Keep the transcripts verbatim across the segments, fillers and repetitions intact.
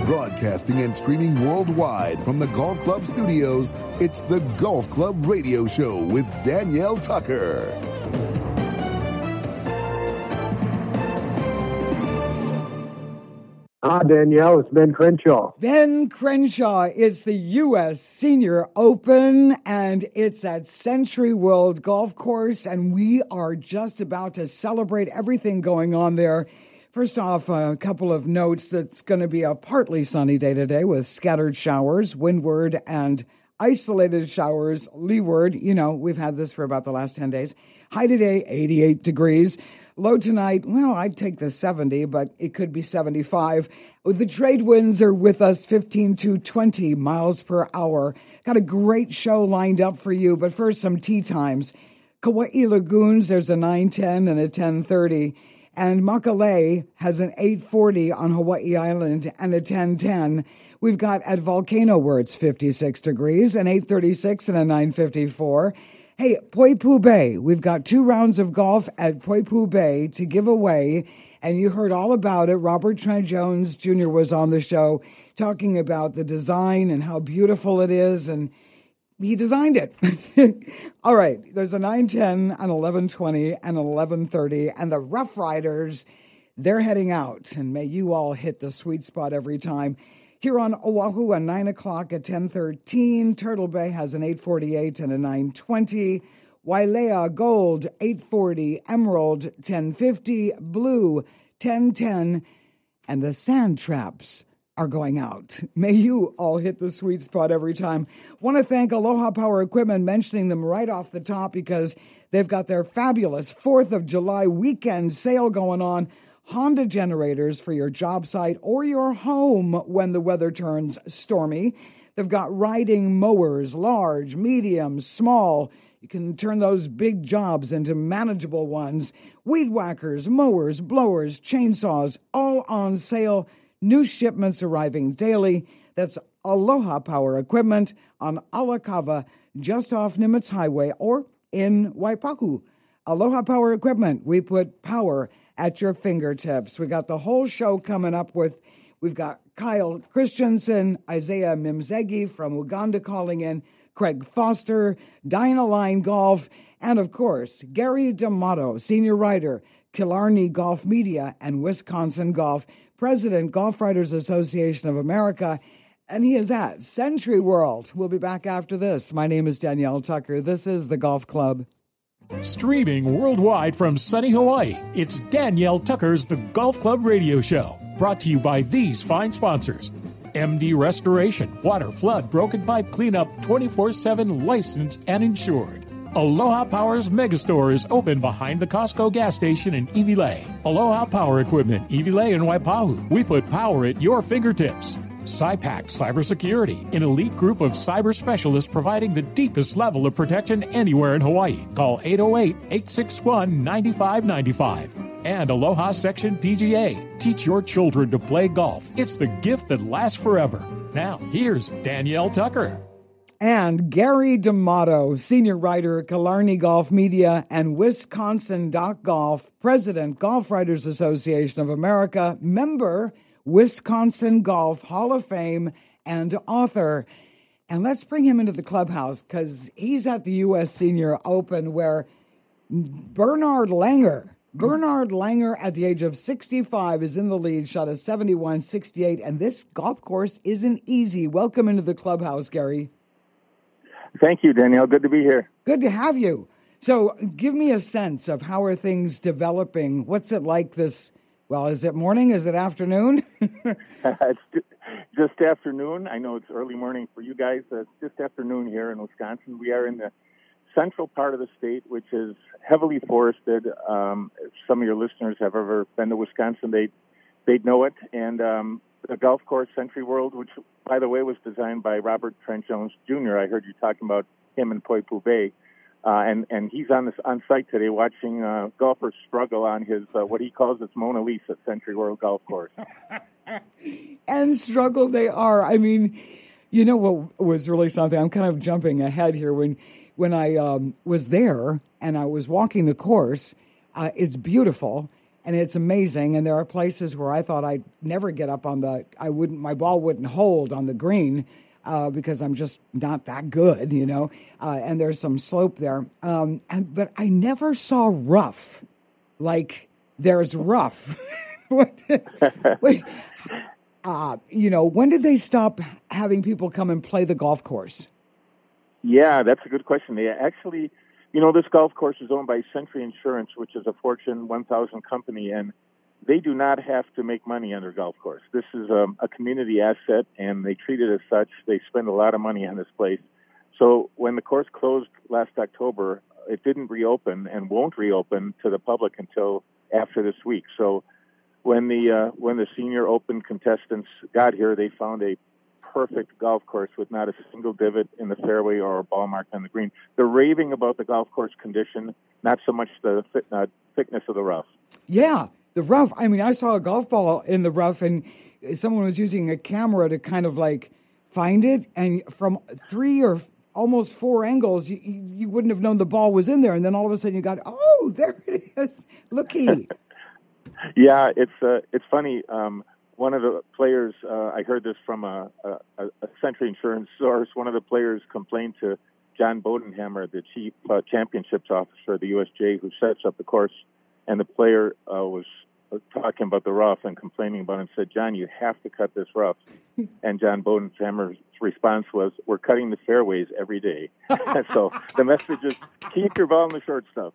Broadcasting and streaming worldwide from the Golf Club studios, it's the Golf Club Radio Show with Danielle Tucker. Hi, Danielle. It's Ben Crenshaw. Ben Crenshaw. It's the U S Senior Open, and it's at Century World Golf Course, and we are just about to celebrate everything going on there. First off, a couple of notes. It's going to be a partly sunny day today with scattered showers, windward, and isolated showers leeward. You know, we've had this for about the last ten days. High today, eighty-eight degrees. Low tonight, well, I'd take the seventy, but it could be seventy-five. The trade winds are with us, fifteen to twenty miles per hour. Got a great show lined up for you, but first, some tee times. Kauai Lagoons, there's a nine ten and a ten thirty. And Makalei has an eight forty on Hawaii Island and a ten ten. We've got at Volcano where it's fifty-six degrees, an eight thirty-six and a nine fifty-four. Hey, Poipu Bay, we've got two rounds of golf at Poipu Bay to give away, and you heard all about it. Robert Trent Jones Junior was on the show talking about the design and how beautiful it is, and he designed it. All right, there's a nine ten, an eleven twenty, and an eleven thirty, and the Rough Riders, they're heading out, and may you all hit the sweet spot every time. Here on Oahu, a nine o'clock at ten thirteen. Turtle Bay has an eight forty-eight and a nine twenty. Wailea Gold, eight forty. Emerald, ten fifty. Blue, ten ten. And the Sand Traps are going out. May you all hit the sweet spot every time. Want to thank Aloha Power Equipment, mentioning them right off the top because they've got their fabulous fourth of July weekend sale going on. Honda generators for your job site or your home when the weather turns stormy. They've got riding mowers, large, medium, small. You can turn those big jobs into manageable ones. Weed whackers, mowers, blowers, chainsaws, all on sale. New shipments arriving daily. That's Aloha Power Equipment on Alakava, just off Nimitz Highway, or in Waipahu. Aloha Power Equipment. We put power at your fingertips. We got the whole show coming up with, we've got Kyle Christensen, Isaiah Mimzegi from Uganda calling in, Craig Foster, Dinah Line Golf, and of course, Gary D'Amato, senior writer, Killarney Golf Media and Wisconsin Golf, President, Golf Writers Association of America, and he is at Century World. We'll be back after this. My name is Danielle Tucker. This is the Golf Club. Streaming worldwide from sunny Hawaii, it's Danielle Tucker's The Golf Club Radio Show. Brought to you by these fine sponsors. M D Restoration, water, flood, broken pipe cleanup, twenty-four seven licensed and insured. Aloha Power's Megastore is open behind the Costco gas station in Iwilei. Aloha Power Equipment, Iwilei and Waipahu. We put power at your fingertips. SciPact Cybersecurity, an elite group of cyber specialists providing the deepest level of protection anywhere in Hawaii. Call eight oh eight, eight six one, nine five nine five. And Aloha Section P G A. Teach your children to play golf. It's the gift that lasts forever. Now, here's Danielle Tucker. And Gary D'Amato, senior writer, Killarney Golf Media and Wisconsin Golf, President, Golf Writers Association of America, member, Wisconsin Golf Hall of Fame, and author. And let's bring him into the clubhouse because he's at the U S Senior Open where Bernard Langer, Bernard Langer at the age of sixty-five is in the lead, shot a seventy-one sixty-eight, and this golf course isn't easy. Welcome into the clubhouse, Gary. Thank you, Danielle. Good to be here. Good to have you. So give me a sense of how are things developing? What's it like this, well, is it morning? Is it afternoon? It's just afternoon. I know it's early morning for you guys. It's just afternoon here in Wisconsin. We are in the central part of the state, which is heavily forested. Um, if some of your listeners have ever been to Wisconsin, they, they'd know it. And um, the golf course, Century World, which, by the way, was designed by Robert Trent Jones Junior I heard you talking about him in Poipu Bay. Uh, and, and he's on this on site today watching uh, golfers struggle on his, uh, what he calls his Mona Lisa at Century World Golf Course. And struggle they are. I mean, you know what was really something? I'm kind of jumping ahead here. When when I um, was there and I was walking the course, uh, it's beautiful. and it's amazing. And there are places where I thought I'd never get up on the, I wouldn't, my ball wouldn't hold on the green uh, because I'm just not that good, you know. Uh, and there's some slope there, um, and but I never saw rough, like there's rough. Wait, uh, you know, when did they stop having people come and play the golf course? Yeah, that's a good question. They actually. You know, this golf course is owned by Century Insurance, which is a Fortune one thousand company, and they do not have to make money on their golf course. This is um, a community asset, and they treat it as such. They spend a lot of money on this place. So when the course closed last October, it didn't reopen and won't reopen to the public until after this week. So when the uh, when the Senior Open contestants got here, they found a perfect golf course with not a single divot in the fairway or a ball mark on the green. They're raving about the golf course condition, not so much the thick, uh, thickness of the rough. Yeah, the rough. I mean, I saw a golf ball in the rough, and someone was using a camera to kind of like find it, and from three or almost four angles, you, you wouldn't have known the ball was in there, and then all of a sudden you got, oh, there it is. Looky. Yeah, it's uh, it's funny. Um, One of the players, uh, I heard this from a, a, a Century Insurance source, one of the players complained to John Bodenhammer, the chief uh, championships officer of the U S J, who sets up the course, and the player uh, was talking about the rough and complaining about it and said, John, you have to cut this rough. And John Bodenhammer's response was, we're cutting the fairways every day. So the message is, keep your ball in the short stuff.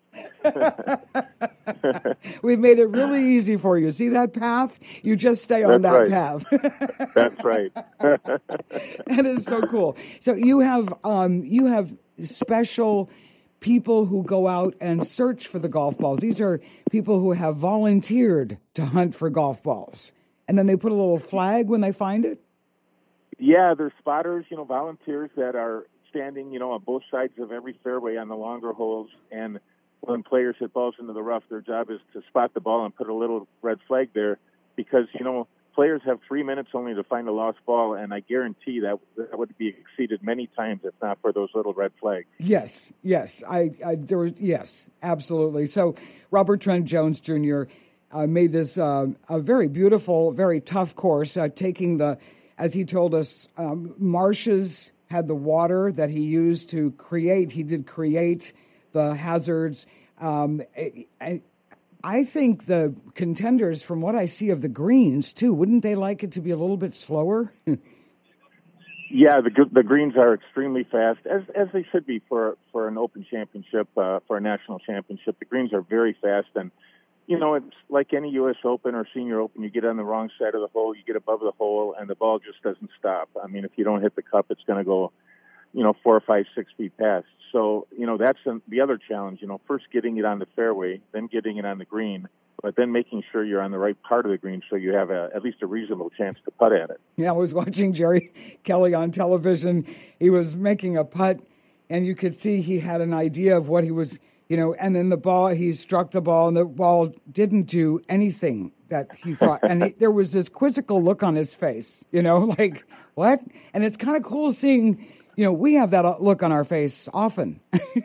We've made it really easy for you. See that path? You just stay on That's that right. path. That's right. That is so cool. So you have um, you have special people who go out and search for the golf balls. These are people who have volunteered to hunt for golf balls. And then they put a little flag when they find it? Yeah, there's spotters, you know, volunteers that are standing, you know, on both sides of every fairway on the longer holes. And when players hit balls into the rough, their job is to spot the ball and put a little red flag there because, you know, players have three minutes only to find a lost ball, and I guarantee that that would be exceeded many times if not for those little red flags. Yes, yes, I, I there was yes, absolutely. So Robert Trent Jones Junior Uh, made this uh, a very beautiful, very tough course, uh, taking the, as he told us, um, marshes had the water that he used to create. He did create the hazards. Um, I, I think the contenders, from what I see of the greens, too, wouldn't they like it to be a little bit slower? Yeah, the the greens are extremely fast, as as they should be for for an Open Championship, uh, for a national championship. The greens are very fast, and you know, it's like any U S Open or Senior Open. You get on the wrong side of the hole, you get above the hole, and the ball just doesn't stop. I mean, if you don't hit the cup, it's going to go, you know, four or five, six feet past. So, you know, that's a, the other challenge, you know, first getting it on the fairway, then getting it on the green, but then making sure you're on the right part of the green so you have a, at least a reasonable chance to putt at it. Yeah, I was watching Jerry Kelly on television. He was making a putt, and you could see he had an idea of what he was, you know, and then the ball, he struck the ball, and the ball didn't do anything that he thought. And he, there was this quizzical look on his face, you know, like, what? And it's kind of cool seeing, you know, we have that look on our face often.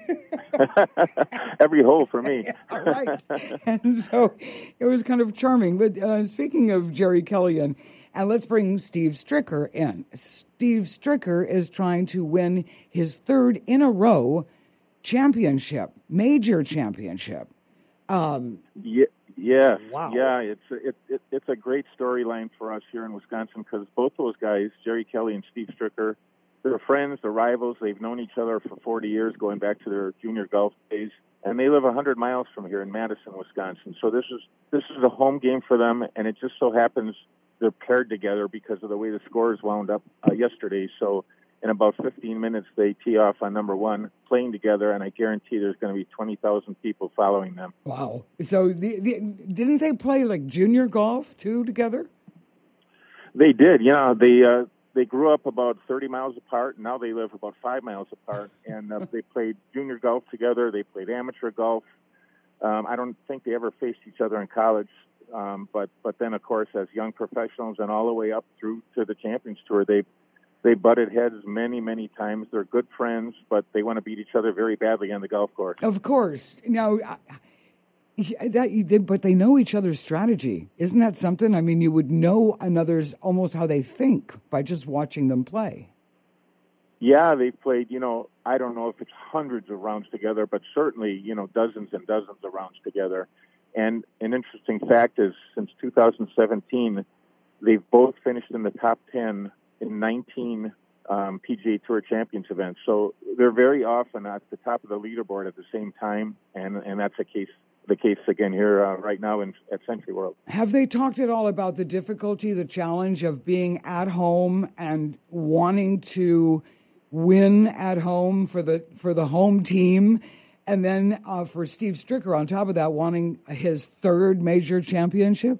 Every hole for me. Yeah, right. And so it was kind of charming. But uh, speaking of Jerry Kelly, and, and let's bring Steve Stricker in. Steve Stricker is trying to win his third in a row championship, major championship. Um, yeah, yeah, wow. yeah. It's it, it, it's a great storyline for us here in Wisconsin because both those guys, Jerry Kelly and Steve Stricker, they're friends, they're rivals. They've known each other for forty years, going back to their junior golf days, and they live one hundred miles from here in Madison, Wisconsin. So this is this is a home game for them, and it just so happens they're paired together because of the way the scores wound up uh, yesterday. So in about fifteen minutes, they tee off on number one, playing together, and I guarantee there's going to be twenty thousand people following them. Wow. So the, the, didn't they play, like, junior golf, too, together? They did, yeah. They uh, they grew up about thirty miles apart, and now they live about five miles apart, and uh, they played junior golf together. They played amateur golf. Um, I don't think they ever faced each other in college, um, but, but then, of course, as young professionals and all the way up through to the Champions Tour, they They butted heads many, many times. They're good friends, but they want to beat each other very badly on the golf course. Of course. Now, Yeah, that you did, but they know each other's strategy. Isn't that something? I mean, you would know another's almost how they think by just watching them play. Yeah, they've played, you know, I don't know if it's hundreds of rounds together, but certainly, you know, dozens and dozens of rounds together. And an interesting fact is since two thousand seventeen, they've both finished in the top ten in nineteen um, P G A Tour Champions events. So they're very often at the top of the leaderboard at the same time, and, and that's a case the case again here uh, right now in, at Century World. Have they talked at all about the difficulty, the challenge of being at home and wanting to win at home for the for the home team, and then uh, for Steve Stricker on top of that, wanting his third major championship?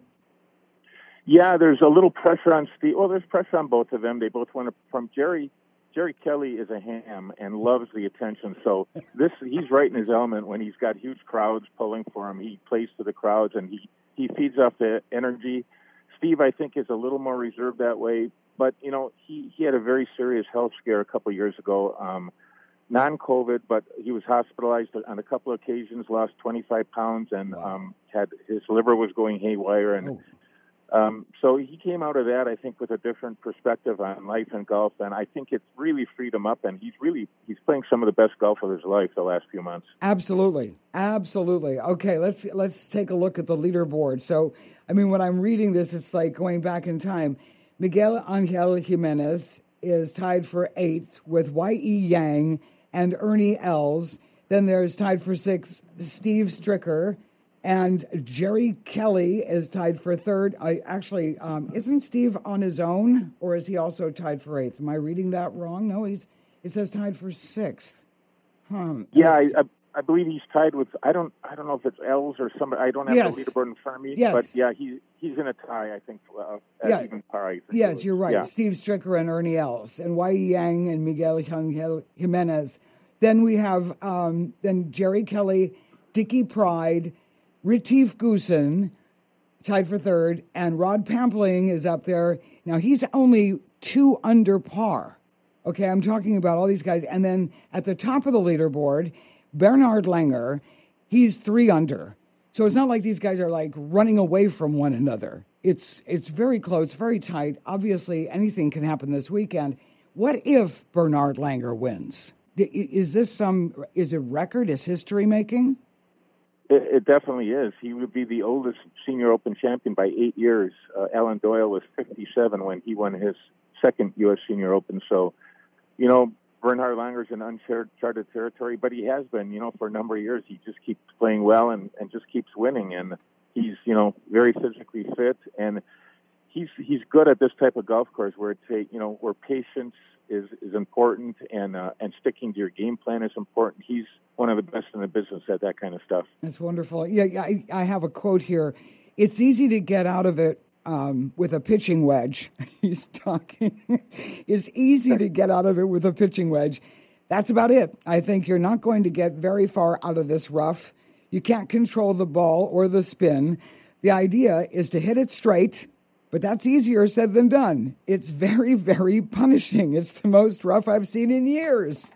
Yeah, there's a little pressure on Steve. Well, there's pressure on both of them. They both want to. From Jerry, Jerry Kelly is a ham and loves the attention. So this, he's right in his element when he's got huge crowds pulling for him. He plays to the crowds and he he feeds off the energy. Steve, I think, is a little more reserved that way. But, you know, he, he had a very serious health scare a couple of years ago, um, non-COVID, but he was hospitalized on a couple of occasions, lost twenty-five pounds, and wow. um, had his liver was going haywire. And oh. um, so he came out of that, I think, with a different perspective on life and golf, and I think it's really freed him up, and he's really he's playing some of the best golf of his life the last few months. Absolutely. Absolutely. Okay, let's let's take a look at the leaderboard. So, I mean, when I'm reading this, it's like going back in time. Miguel Angel Jimenez is tied for eighth with Y E. Yang and Ernie Els. Then there's tied for sixth, Steve Stricker. And Jerry Kelly is tied for third. I actually, um, isn't Steve on his own, or is he also tied for eighth? Am I reading that wrong? No, he's. It says tied for sixth. Huh. Yeah, I, I, I believe he's tied with. I don't. I don't know if it's Els or somebody. I don't have yes. the leaderboard in front of me. Yes. But yeah, he he's in a tie. I think. Uh, at Yeah. even par. I think Yes, you're right. Yeah. Steve Stricker and Ernie Els, and Y E. Yang and Miguel Angel Jimenez. Then we have um, then Jerry Kelly, Dickie Pride, Retief Goosen, tied for third, and Rod Pampling is up there. Now, he's only two under par. Okay, I'm talking about all these guys. And then at the top of the leaderboard, Bernard Langer, he's three under. So it's not like these guys are like running away from one another. It's it's very close, very tight. Obviously, anything can happen this weekend. What if Bernard Langer wins? Is this some, is it record? Is history making? It, it definitely is. He would be the oldest Senior Open champion by eight years. Uh, Alan Doyle was fifty-seven when he won his second U S Senior Open. So, you know, Bernhard Langer's in uncharted territory, but he has been, you know, for a number of years. He just keeps playing well and, and just keeps winning. And he's, you know, very physically fit. And he's he's good at this type of golf course where it take, you know, where patience is, is important and uh, and sticking to your game plan is important. He's one of the best in the business at that kind of stuff. That's wonderful. Yeah, I, I have a quote here. It's easy to get out of it um, with a pitching wedge. He's talking. It's easy to get out of it with a pitching wedge. That's about it. I think you're not going to get very far out of this rough. You can't control the ball or the spin. The idea is to hit it straight, but that's easier said than done. It's very, very punishing. It's the most rough I've seen in years.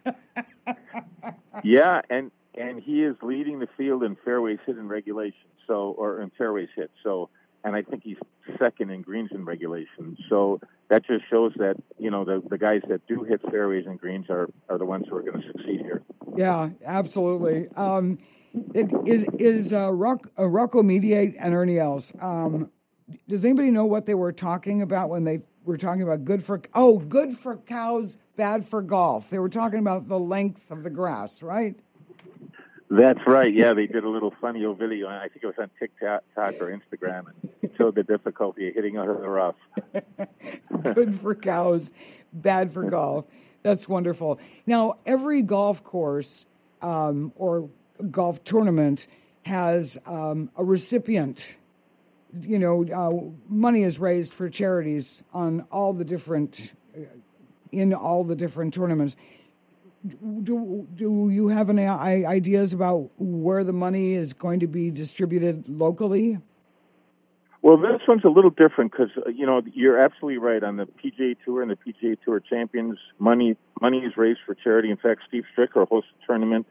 Yeah, and and he is leading the field in fairways hit in regulation, so or in fairways hit. So, and I think he's second in greens in regulation. So that just shows that, you know, the the guys that do hit fairways and greens are are the ones who are going to succeed here. Yeah, absolutely. Um, it, is is uh, Rock, uh, Rocco Mediate and Ernie Els. Um, does anybody know what they were talking about when they were talking about good for oh good for cows, bad for golf? They were talking about the length of the grass, right? That's right. Yeah, they did a little funny old video. I think it was on TikTok or Instagram, and showed the difficulty of hitting out of the rough. Good for cows, bad for golf. That's wonderful. Now, every golf course um, or golf tournament has um, a recipient. You know, uh, money is raised for charities on all the different, uh, in all the different tournaments. Do do you have any ideas about where the money is going to be distributed locally? Well, this one's a little different because, uh, you know, you're absolutely right. On the P G A Tour and the P G A Tour Champions, money money is raised for charity. In fact, Steve Stricker hosts a tournament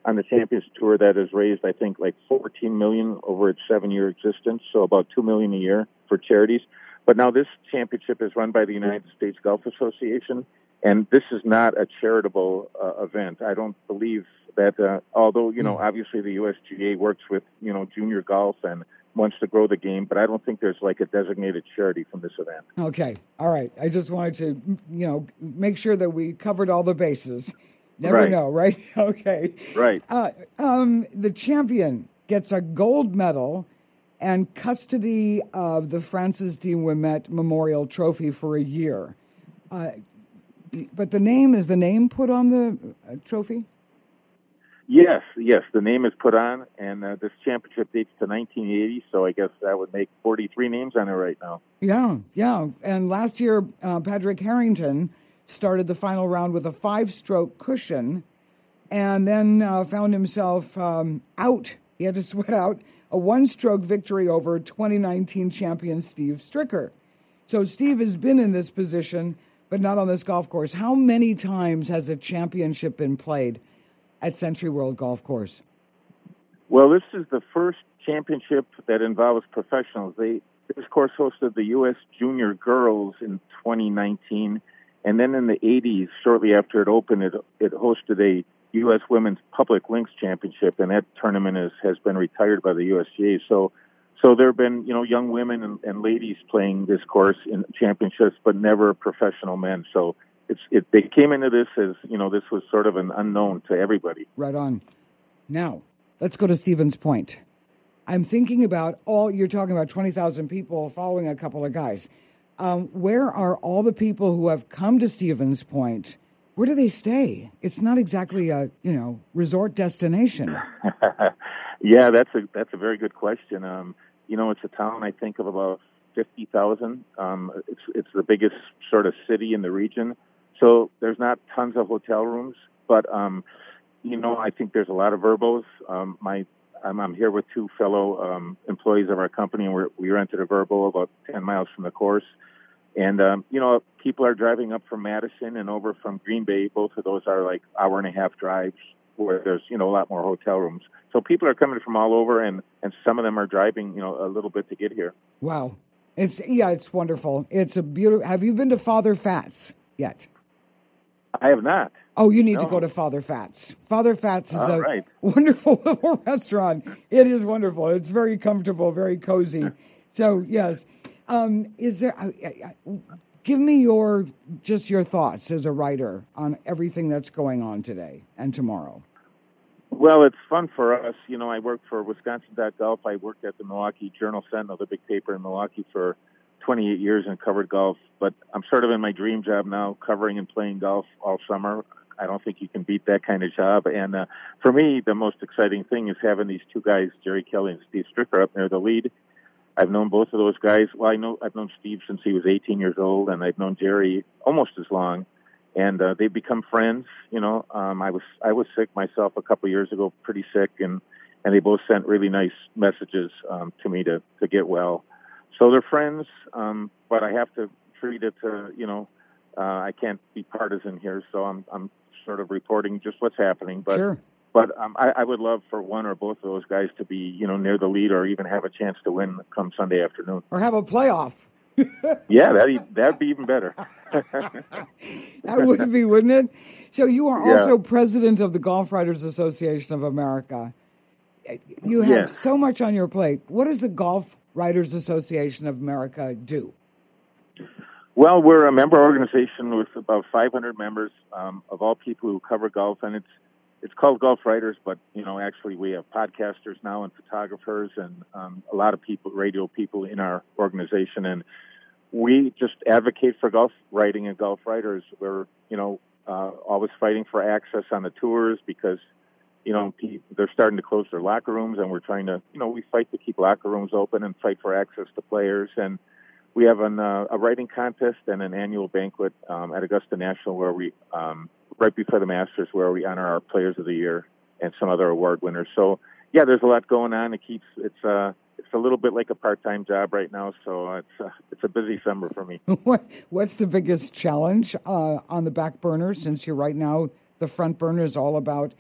on the Champions Tour that has raised, I think, like fourteen million dollars over its seven-year existence, so about two million dollars a year for charities. But now this championship is run by the United States Golf Association, and this is not a charitable uh, event. I don't believe that, uh, although, you know, obviously the U S G A works with, you know, junior golf and wants to grow the game, but I don't think there's like a designated charity from this event. Okay. All right. I just wanted to, you know, make sure that we covered all the bases. Never right. know, right? Okay. Right. Uh, um, the champion gets a gold medal and custody of the Francis D. Ouimet Memorial Trophy for a year. Uh, but the name, is the name put on the uh, trophy? Yes, yes. The name is put on, and uh, this championship dates to nineteen eighty, so I guess that would make forty-three names on it right now. Yeah, yeah. And last year, uh, Patrick Harrington started the final round with a five-stroke cushion and then uh, found himself um, out. He had to sweat out a one-stroke victory over twenty nineteen champion Steve Stricker. So Steve has been in this position, but not on this golf course. How many times has a championship been played at Century World Golf Course? Well, this is the first championship that involves professionals. They, this course hosted the U S Junior Girls in twenty nineteen, and then in the eighties, shortly after it opened, it, it hosted a U S Women's Public Links Championship, and that tournament is, has been retired by the U S G A. So, so there have been, you know, young women and, and ladies playing this course in championships, but never professional men. So it's it, they came into this as, you know, this was sort of an unknown to everybody. Right on. Now, let's go to Stevens Point. I'm thinking about all, you're talking about twenty thousand people following a couple of guys. Um, where are all the people who have come to Stevens Point? Where do they stay? It's not exactly a, you know, resort destination. Yeah, that's a that's a very good question. Um, you know, it's a town, I think, of about fifty thousand. Um, it's it's the biggest sort of city in the region. So there's not tons of hotel rooms, but, um, you know, I think there's a lot of Verbos. Um, my I'm, I'm here with two fellow um, employees of our company, and we're, we rented a Verbo about ten miles from the course. And, um, you know, people are driving up from Madison and over from Green Bay. Both of those are like hour and a half drives where there's, you know, a lot more hotel rooms. So people are coming from all over, and, and some of them are driving, you know, a little bit to get here. Wow. It's yeah, it's wonderful. It's a beautiful. Have you been to Father Fats yet? I have not. Oh, you need no. to go to Father Fats. Father Fats is all a right. wonderful little restaurant. It is wonderful. It's very comfortable, very cozy. So, yes. Um, is there? Uh, uh, give me your just your thoughts as a writer on everything that's going on today and tomorrow. Well, it's fun for us. You know, I work for Wisconsin dot golf. I worked at the Milwaukee Journal Sentinel, the big paper in Milwaukee, for twenty-eight years and covered golf. But I'm sort of in my dream job now, covering and playing golf all summer. I don't think you can beat that kind of job. And uh, for me, the most exciting thing is having these two guys, Jerry Kelly and Steve Stricker, up near the lead. I've known both of those guys. Well, I know I've known Steve since he was eighteen years old, and I've known Jerry almost as long. And uh, they've become friends. You know, um, I was I was sick myself a couple of years ago, pretty sick, and, and they both sent really nice messages um, to me to, to get well. So they're friends, um, but I have to treat it to, you know, uh, I can't be partisan here, so I'm I'm sort of reporting just what's happening. But Sure. But um, I, I would love for one or both of those guys to be, you know, near the lead or even have a chance to win come Sunday afternoon. Or have a playoff. Yeah, that'd, that'd be even better. That would be, wouldn't it? So you are Yeah. also president of the Golf Writers Association of America. You have Yes. so much on your plate. What does the Golf Writers Association of America do? Well, we're a member organization with about five hundred members um, of all people who cover golf, and it's it's called Golf Writers, but, you know, actually we have podcasters now and photographers and um, a lot of people, radio people in our organization, and we just advocate for golf writing and golf writers. We're, you know, uh, always fighting for access on the tours because, you know, they're starting to close their locker rooms, and we're trying to, you know, we fight to keep locker rooms open and fight for access to players. And we have an, uh, a writing contest and an annual banquet um, at Augusta National where we, um, right before the Masters, where we honor our Players of the Year and some other award winners. So, yeah, there's a lot going on. It keeps it's uh it's a little bit like a part-time job right now. So it's uh, it's a busy summer for me. What What's the biggest challenge uh, on the back burner, since you're right now the front burner is all about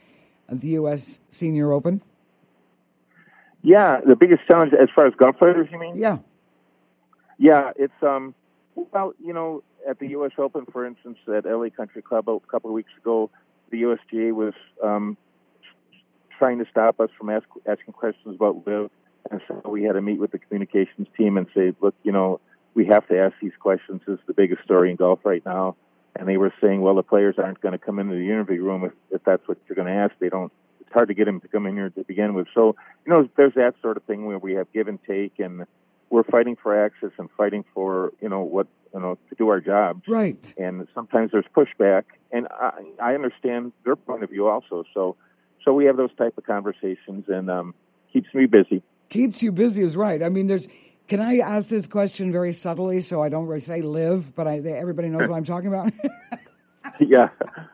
at the U S Senior Open? Yeah, the biggest challenge as far as golf players, you mean? Yeah. Yeah, it's, um, well, you know, at the U S Open, for instance, at L A Country Club a couple of weeks ago, the U S G A was um, trying to stop us from ask, asking questions about LIV. And so we had to meet with the communications team and say, look, you know, we have to ask these questions. This is the biggest story in golf right now. And they were saying, well, the players aren't going to come into the interview room if, if that's what you're going to ask. They don't. It's hard to get them to come in here to begin with. So, you know, there's that sort of thing where we have give and take, and we're fighting for access and fighting for, you know, what, you know, to do our jobs. Right. And sometimes there's pushback, and I, I understand their point of view also. So, so we have those type of conversations, and um, keeps me busy. Keeps you busy is right. I mean, there's. Can I ask this question very subtly so I don't really say live, but I, they, everybody knows what I'm talking about? Yeah.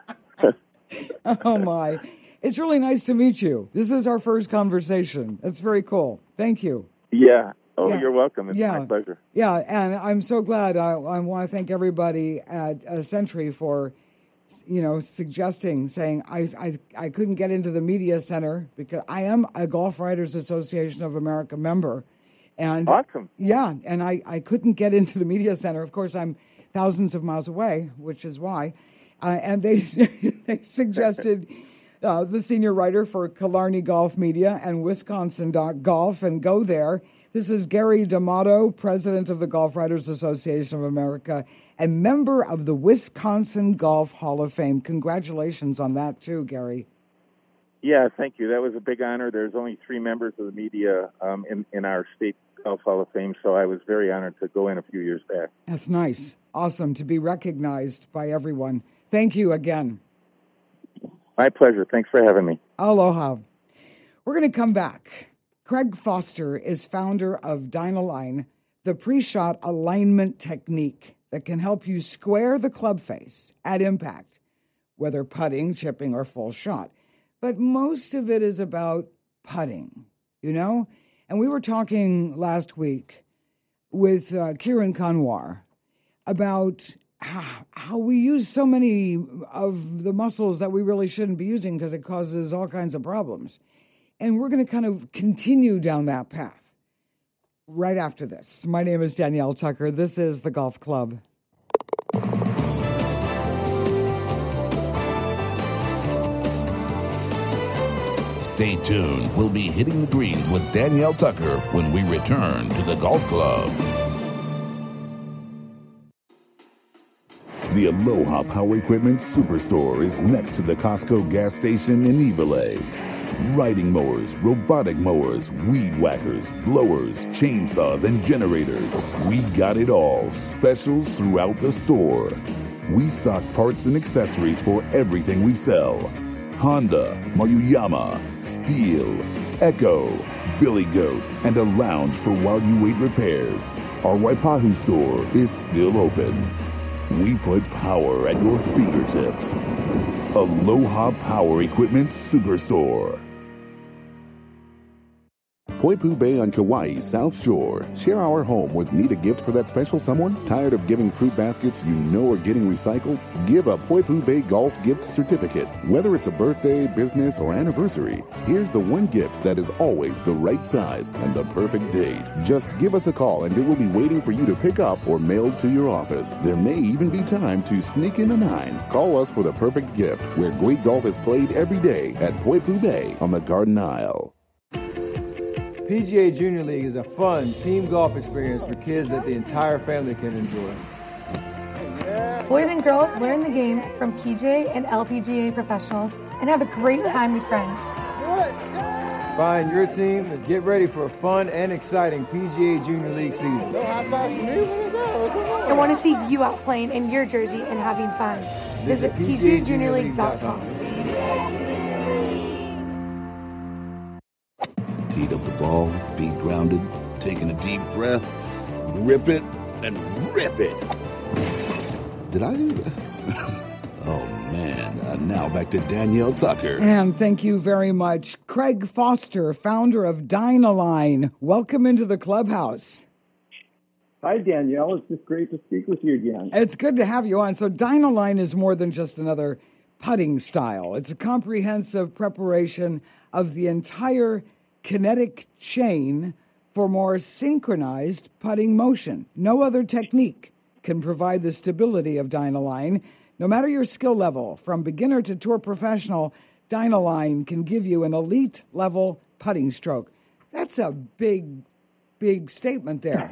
Oh, my. It's really nice to meet you. This is our first conversation. That's very cool. Thank you. Yeah. Oh, Yeah. You're welcome. It's Yeah. my pleasure. Yeah, and I'm so glad. I, I want to thank everybody at uh, Century for, you know, suggesting, saying I, I I couldn't get into the media center because I am a Golf Writers Association of America member. And Awesome. Yeah, and I, I couldn't get into the media center. Of course, I'm thousands of miles away, which is why. Uh, and they they suggested uh, the senior writer for Killarney Golf Media and Wisconsin Golf, and go there. This is Gary D'Amato, president of the Golf Writers Association of America and member of the Wisconsin Golf Hall of Fame. Congratulations on that, too, Gary. Yeah, thank you. That was a big honor. There's only three members of the media um, in, in our state Golf Hall of Fame, so I was very honored to go in a few years back. That's nice. Awesome to be recognized by everyone. Thank you again. My pleasure. Thanks for having me. Aloha. We're going to come back. Craig Foster is founder of Dynaline, the pre-shot alignment technique that can help you square the club face at impact, whether putting, chipping, or full shot. But most of it is about putting, you know? And we were talking last week with uh, Kieran Kanwar about how, how we use so many of the muscles that we really shouldn't be using because it causes all kinds of problems. And we're going to kind of continue down that path right after this. My name is Danielle Tucker. This is The Golf Club. Stay tuned. We'll be hitting the greens with Danielle Tucker when we return to the Golf Club. The Aloha Power Equipment Superstore is next to the Costco gas station in Evelay. Riding mowers, robotic mowers, weed whackers, blowers, chainsaws, and generators. We got it all. Specials throughout the store. We stock parts and accessories for everything we sell. Honda, Maruyama, Steel, Echo, Billy Goat, and a lounge for while you wait repairs. Our Waipahu store is still open. We put power at your fingertips. Aloha Power Equipment Superstore. Poipu Bay on Kauai's South Shore. Share our home with need a gift for that special someone? Tired of giving fruit baskets you know are getting recycled? Give a Poipu Bay Golf Gift Certificate. Whether it's a birthday, business, or anniversary, here's the one gift that is always the right size and the perfect date. Just give us a call and it will be waiting for you to pick up or mailed to your office. There may even be time to sneak in a nine. Call us for the perfect gift, where great golf is played every day at Poipu Bay on the Garden Isle. P G A Junior League is a fun team golf experience for kids that the entire family can enjoy. Boys and girls learn the game from P G A and L P G A professionals and have a great time with friends. Find your team and get ready for a fun and exciting P G A Junior League season. I want to see you out playing in your jersey and having fun. Visit P G A Junior League dot com. Teed up the ball, feet grounded, taking a deep breath, grip it, and rip it. Did I do that? Oh, man. Uh, now back to Danielle Tucker. And thank you very much, Craig Foster, founder of Dynaline. Welcome into the clubhouse. Hi, Danielle. It's just great to speak with you again. It's good to have you on. So Dynaline is more than just another putting style. It's a comprehensive preparation of the entire kinetic chain for more synchronized putting motion. No other technique can provide the stability of Dynaline. No matter your skill level, from beginner to tour professional, Dynaline can give you an elite level putting stroke. That's a big, big statement there.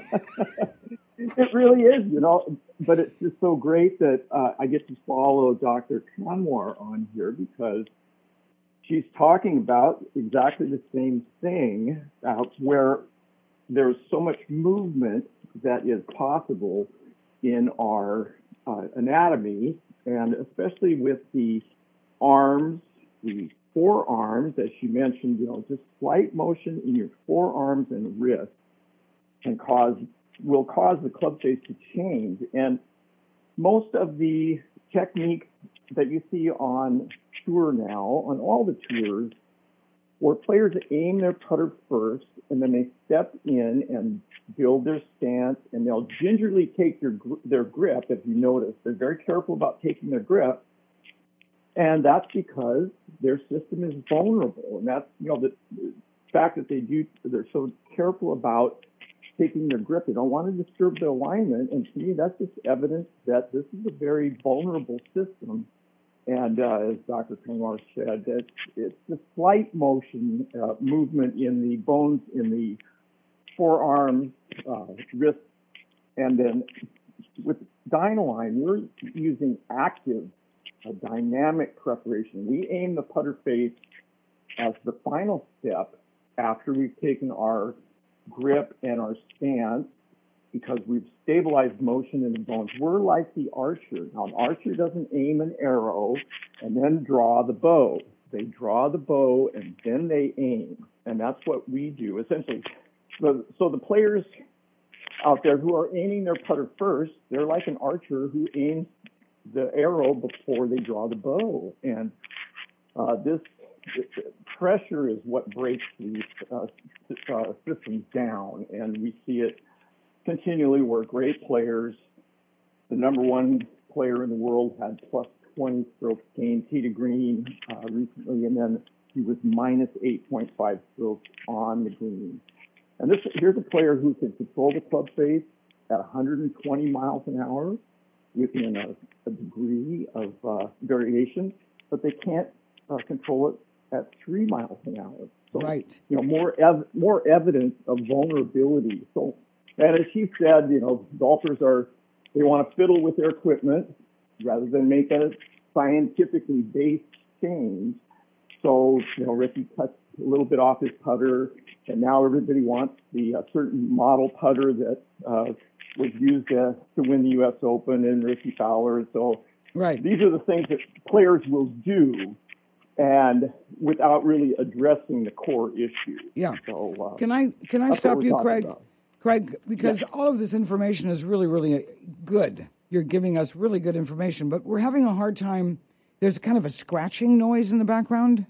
It really is, you know, but it's just so great that uh, I get to follow Doctor Conmore on here because she's talking about exactly the same thing, uh, where there's so much movement that is possible in our uh, anatomy, and especially with the arms, the forearms, as she mentioned, you know, just slight motion in your forearms and wrists can cause will cause the club face to change. And most of the techniques that you see on tour now, on all the tours, where players aim their putter first and then they step in and build their stance, and they'll gingerly take their, their grip. If you notice, they're very careful about taking their grip. And that's because their system is vulnerable. And that's, you know, the, the fact that they do, they're so careful about taking their grip. They don't want to disturb their alignment. And to me, that's just evidence that this is a very vulnerable system. And uh, as Doctor Conmore said, that it's the slight motion, uh, movement in the bones in the forearm, uh, wrist, and then with Dynaline, we're using active, uh, dynamic preparation. We aim the putter face as the final step after we've taken our grip and our stance, because we've stabilized motion in the bones. We're like the archer. Now, an archer doesn't aim an arrow and then draw the bow. They draw the bow and then they aim. And that's what we do, essentially. So, so the players out there who are aiming their putter first, they're like an archer who aims the arrow before they draw the bow. And uh, this pressure is what breaks these uh, uh, systems down. And we see it continually where great players, the number one player in the world had plus twenty strokes gained, Tee to Green, uh, recently, and then he was minus eight point five strokes on the green. And this here's a player who can control the club face at one hundred twenty miles an hour within a, a degree of uh, variation, but they can't uh, control it at three miles an hour. So, right. You know, more ev- more evidence of vulnerability. So, and as she said, you know, golfers are, they want to fiddle with their equipment rather than make a scientifically based change. So, you know, Ricky cuts a little bit off his putter, and now everybody wants the uh, certain model putter that uh, was used uh, to win the U S Open and Ricky Fowler. So, right. These are the things that players will do, and without really addressing the core issue. Yeah. So, uh, can I can I stop you, Craig? About. Craig, because yeah. all of this information is really, really good. You're giving us really good information, but we're having a hard time. There's kind of a scratching noise in the background.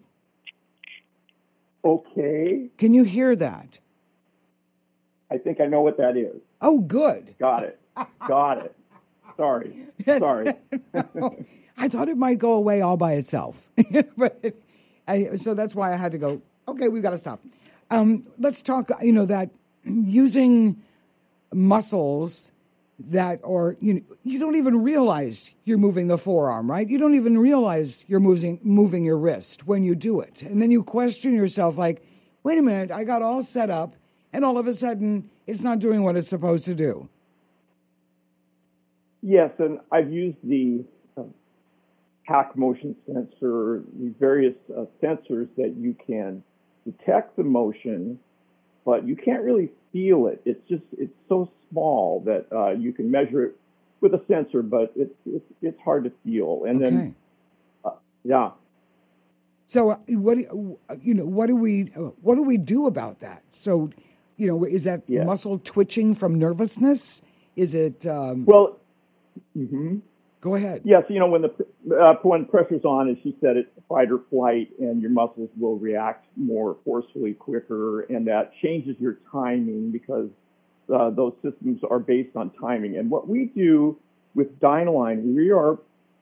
Okay. Can you hear that? I think I know what that is. Oh, good. Got it. Got it. Sorry. Sorry. I thought it might go away all by itself. but I, so that's why I had to go, okay, we've got to stop. Um, let's talk, you know, that using muscles that are, you know, you don't even realize you're moving the forearm, right? You don't even realize you're moving moving your wrist when you do it. And then you question yourself like, wait a minute, I got all set up, and all of a sudden it's not doing what it's supposed to do. Yes, and I've used the uh, hack motion sensor, the various uh, sensors that you can detect the motion, but you can't really feel it. It's just, it's so small that uh, you can measure it with a sensor, but it's it's, it's hard to feel. And okay. then, uh, yeah. So uh, what do, you know? What do we uh, what do we do about that? So, you know, is that yeah. muscle twitching from nervousness? Is it? Um, well, mm-hmm. Go ahead. Yes, you know, when the uh, when pressure's on, as she said, it's fight or flight, and your muscles will react more forcefully, quicker, and that changes your timing because uh, those systems are based on timing. And what we do with Dynaline, we are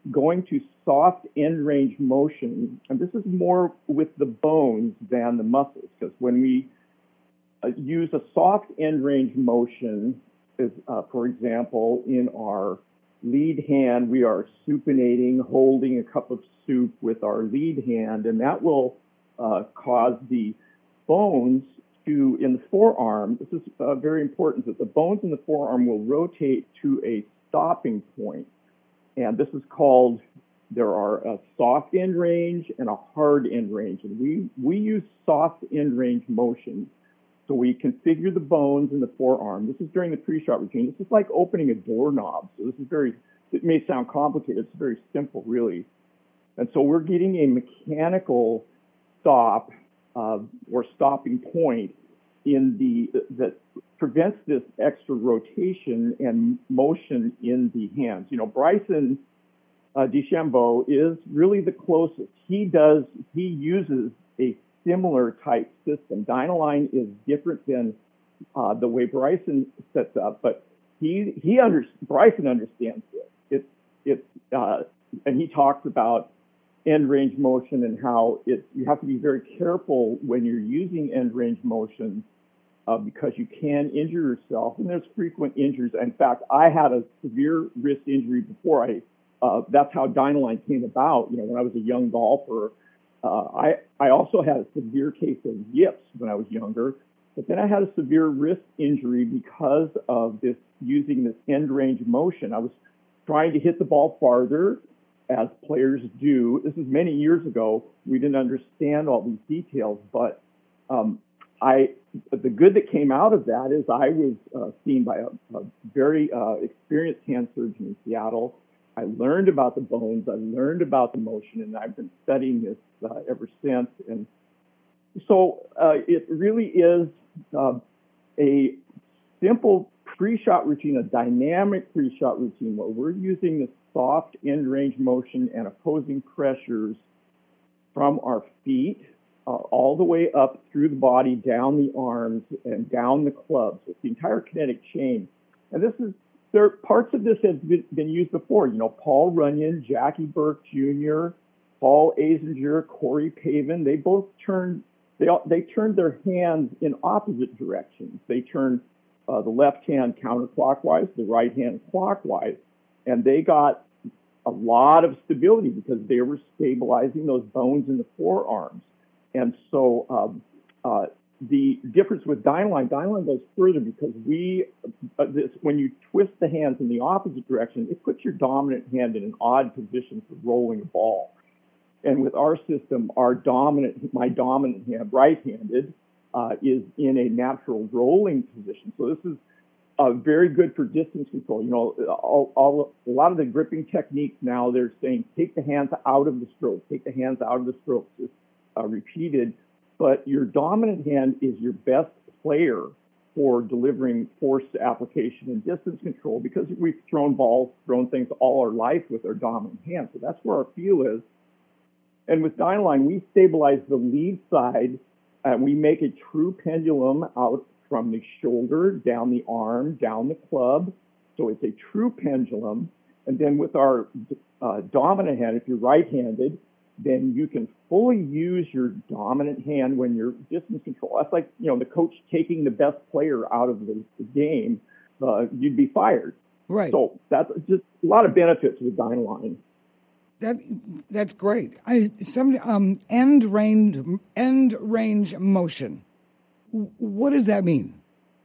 going to soft end range motion, and this is more with the bones than the muscles, because when we uh, use a soft end range motion, is, uh, for example, in our lead hand, we are supinating, holding a cup of soup with our lead hand, and that will uh, cause the bones to, in the forearm, this is uh, very important, that the bones in the forearm will rotate to a stopping point. And this is called, there are a soft end range and a hard end range. And we, we use soft end range motion. So we configure the bones in the forearm. This is during the pre-shot routine. This is like opening a doorknob. So this is very, it may sound complicated. It's very simple, really. And so we're getting a mechanical stop uh, or stopping point in the, that prevents this extra rotation and motion in the hands. You know, Bryson uh, DeChambeau is really the closest. He does, he uses a similar type system. Dynaline is different than uh, the way Bryson sets up, but he he under, Bryson understands it. It's it's uh, and he talks about end range motion and how it you have to be very careful when you're using end range motion uh, because you can injure yourself, and there's frequent injuries. In fact, I had a severe wrist injury before I. Uh, that's how Dynaline came about. You know, when I was a young golfer. Uh, I, I also had a severe case of yips when I was younger, but then I had a severe wrist injury because of this using this end range motion. I was trying to hit the ball farther, as players do. This is many years ago. We didn't understand all these details, but um, I the good that came out of that is I was uh, seen by a, a very uh, experienced hand surgeon in Seattle. I learned about the bones, I learned about the motion, and I've been studying this uh, ever since. And so uh, it really is uh, a simple pre-shot routine, a dynamic pre-shot routine where we're using the soft end range motion and opposing pressures from our feet uh, all the way up through the body, down the arms, and down the clubs. It's the entire kinetic chain. And this is There parts of this have been, been used before. You know, Paul Runyon, Jackie Burke Junior, Paul Azinger, Corey Pavin. They both turned they they turned their hands in opposite directions. They turned uh, the left hand counterclockwise, the right hand clockwise, and they got a lot of stability because they were stabilizing those bones in the forearms. And so um, uh, the difference with Dynaline, Dynaline goes further because we, uh, this, when you twist the hands in the opposite direction, it puts your dominant hand in an odd position for rolling a ball. And with our system, our dominant, my dominant hand, right-handed, uh, is in a natural rolling position. So this is uh, very good for distance control. You know, all, all, a lot of the gripping techniques now, they're saying take the hands out of the stroke, take the hands out of the stroke, just uh, repeated. But your dominant hand is your best player for delivering force application and distance control because we've thrown balls, thrown things all our life with our dominant hand. So that's where our feel is. And with Dynaline, we stabilize the lead side and we make a true pendulum out from the shoulder, down the arm, down the club. So it's a true pendulum. And then with our uh, dominant hand, if you're right-handed, then you can fully use your dominant hand when you're distance control. That's like, you know, the coach taking the best player out of the, the game, uh, you'd be fired. Right. So that's just a lot of benefits with Dynaline. That that's great. I some um end range end range motion. What does that mean?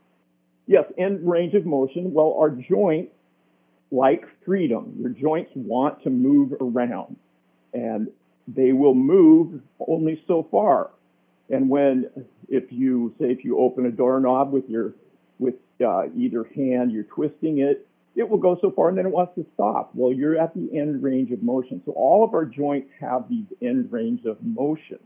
Yes, end range of motion. Well, our joints like freedom. Your joints want to move around, and they will move only so far. And when, if you say, if you open a doorknob with your, with uh, either hand, you're twisting it, it will go so far and then it wants to stop. Well, you're at the end range of motion. So all of our joints have these end range of motion.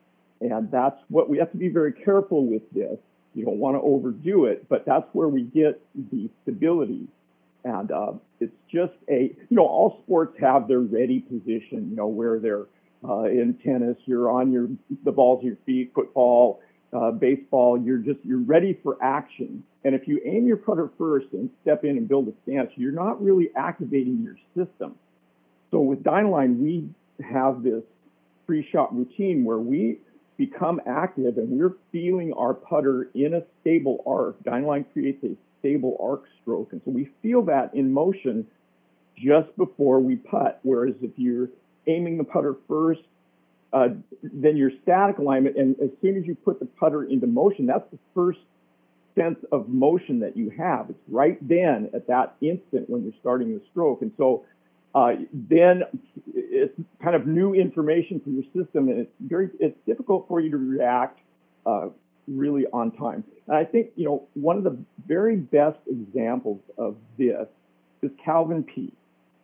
And that's what we have to be very careful with this. You don't want to overdo it, but that's where we get the stability. And uh, it's just a, you know, all sports have their ready position, you know, where they're, Uh, in tennis, you're on your the balls of your feet. Football, uh, baseball, you're just you're ready for action. And if you aim your putter first and step in and build a stance, you're not really activating your system. So with Dynaline, we have this pre-shot routine where we become active and we're feeling our putter in a stable arc. Dynaline creates a stable arc stroke. And so we feel that in motion just before we putt. Whereas if you're aiming the putter first, uh, then your static alignment, and as soon as you put the putter into motion, that's the first sense of motion that you have. It's right then at that instant when you're starting the stroke. And so uh, then it's kind of new information for your system, and it's very, it's difficult for you to react uh, really on time. And I think, you know, one of the very best examples of this is Calvin Peete.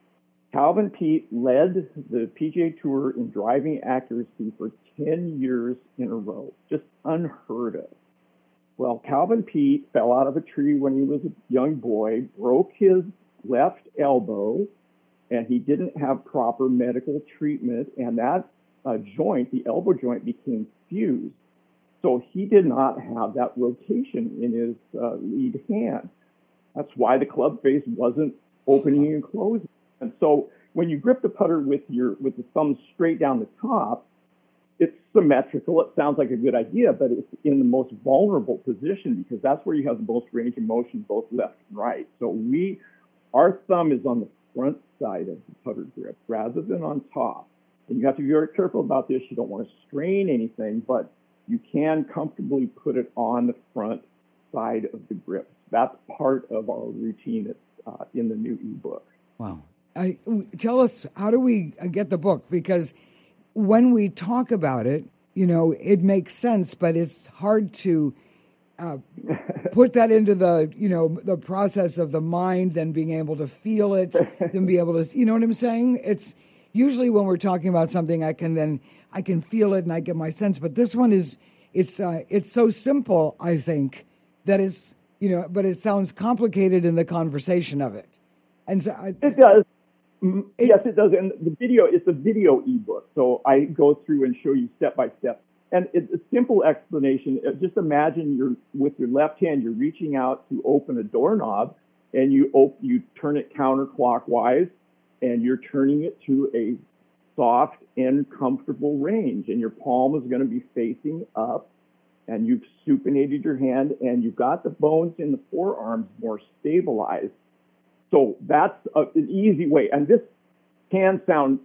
Calvin Peete led the P G A Tour in driving accuracy for ten years in a row, just unheard of. Well, Calvin Peete fell out of a tree when he was a young boy, broke his left elbow, and he didn't have proper medical treatment, and that uh, joint, the elbow joint, became fused. So he did not have that rotation in his uh, lead hand. That's why the club face wasn't opening and closing. And so when you grip the putter with your with the thumb straight down the top, it's symmetrical. It sounds like a good idea, but it's in the most vulnerable position because that's where you have the most range of motion, both left and right. So we, our thumb is on the front side of the putter grip rather than on top. And you have to be very careful about this. You don't want to strain anything, but you can comfortably put it on the front side of the grip. That's part of our routine that's uh, in the new ebook. Wow. I, tell us, how do we get the book? Because when we talk about it, you know, it makes sense, but it's hard to uh, put that into the, you know, the process of the mind, then being able to feel it, then be able to, you know what I'm saying? It's usually when we're talking about something, I can then, I can feel it and I get my sense. But this one is, it's, uh, it's so simple, I think, that it's, you know, but it sounds complicated in the conversation of it. And so I, it does. It, yes, it does. And the video, it's a video ebook. So I go through and show you step by step. And it's a simple explanation. Just imagine you're with your left hand, you're reaching out to open a doorknob and you op- you turn it counterclockwise and you're turning it to a soft and comfortable range. And your palm is going to be facing up and you've supinated your hand and you've got the bones in the forearms more stabilized. So that's a, an easy way. And this can sound,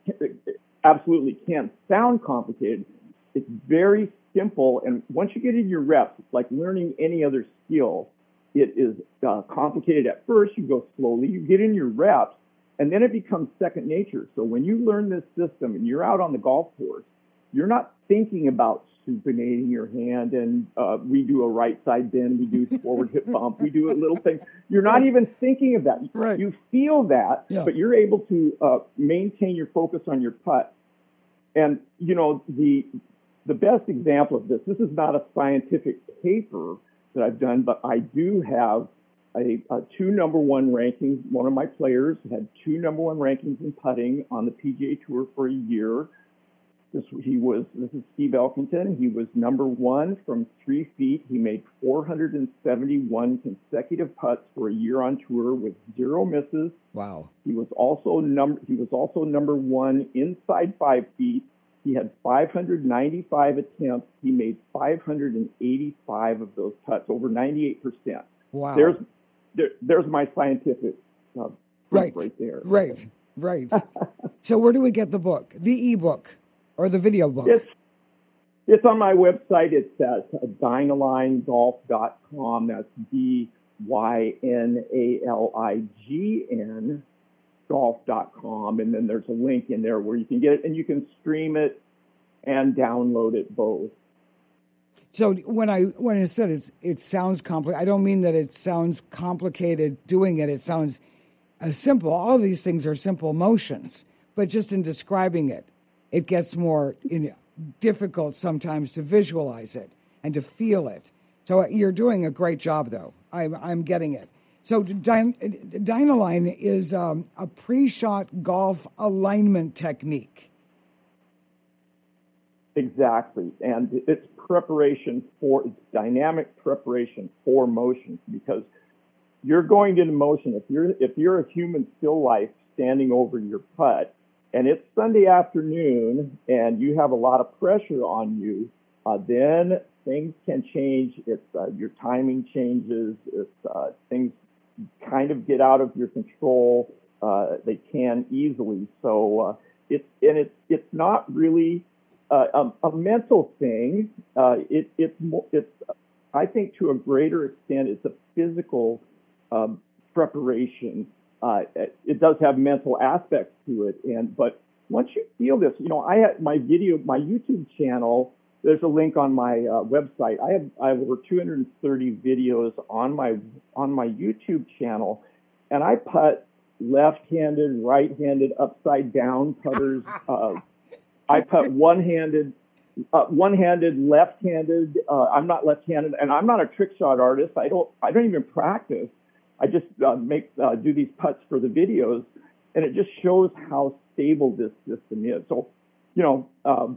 absolutely can sound complicated. It's very simple. And once you get in your reps, it's like learning any other skill. It is uh, complicated at first. You go slowly. You get in your reps, and then it becomes second nature. So when you learn this system and you're out on the golf course, you're not thinking about supinating your hand and uh, we do a right side bend, we do forward hip bump, we do a little thing. You're not even thinking of that. Right. You feel that, yeah. But you're able to uh, maintain your focus on your putt. And, you know, the the best example of this, this is not a scientific paper that I've done, but I do have a, a two number one rankings. One of my players had two number one rankings in putting on the P G A Tour for a year. This, he was, this is Steve Elkington. He was number one from three feet. He made four hundred seventy-one consecutive putts for a year on tour with zero misses. Wow. He was also number, he was also number one inside five feet. He had five hundred ninety-five attempts. He made five hundred eighty-five of those putts, over ninety-eight percent. Wow. There's, there, there's my scientific uh, right. right there. Right, right. So where do we get the book? The ebook. Or the video book? It's, it's on my website. It's at dynaline golf dot com. That's D Y N A L I G N golf dot com. And then there's a link in there where you can get it, and you can stream it and download it both. So when I when I said it's it sounds complicated, I don't mean that it sounds complicated doing it. It sounds uh, simple. All of these things are simple motions, but just in describing it, it gets more you know, difficult sometimes to visualize it and to feel it. So you're doing a great job, though. I'm, I'm getting it. So Dyn- Dynaline is um, a pre-shot golf alignment technique. Exactly. And it's preparation for, it's dynamic preparation for motion, because you're going into motion. If you're, if you're a human still life standing over your putt, and it's Sunday afternoon, and you have a lot of pressure on you, uh, then things can change. It's uh, your timing changes. It's uh, things kind of get out of your control. Uh, they can easily. So uh, it's and it's it's not really uh, a, a mental thing. Uh, it, it's more, it's I think to a greater extent it's a physical um, preparation. Uh, it, it does have mental aspects to it, and but once you feel this, you know, I have my video, my YouTube channel. There's a link on my uh, website. I have I have over two hundred thirty videos on my on my YouTube channel, and I putt left-handed, right-handed, upside down putters. Uh, I putt one-handed, uh, one-handed, left-handed. Uh, I'm not left-handed, and I'm not a trick shot artist. I don't I don't even practice. I just uh, make uh, do these putts for the videos, and it just shows how stable this system is. So, you know. Um,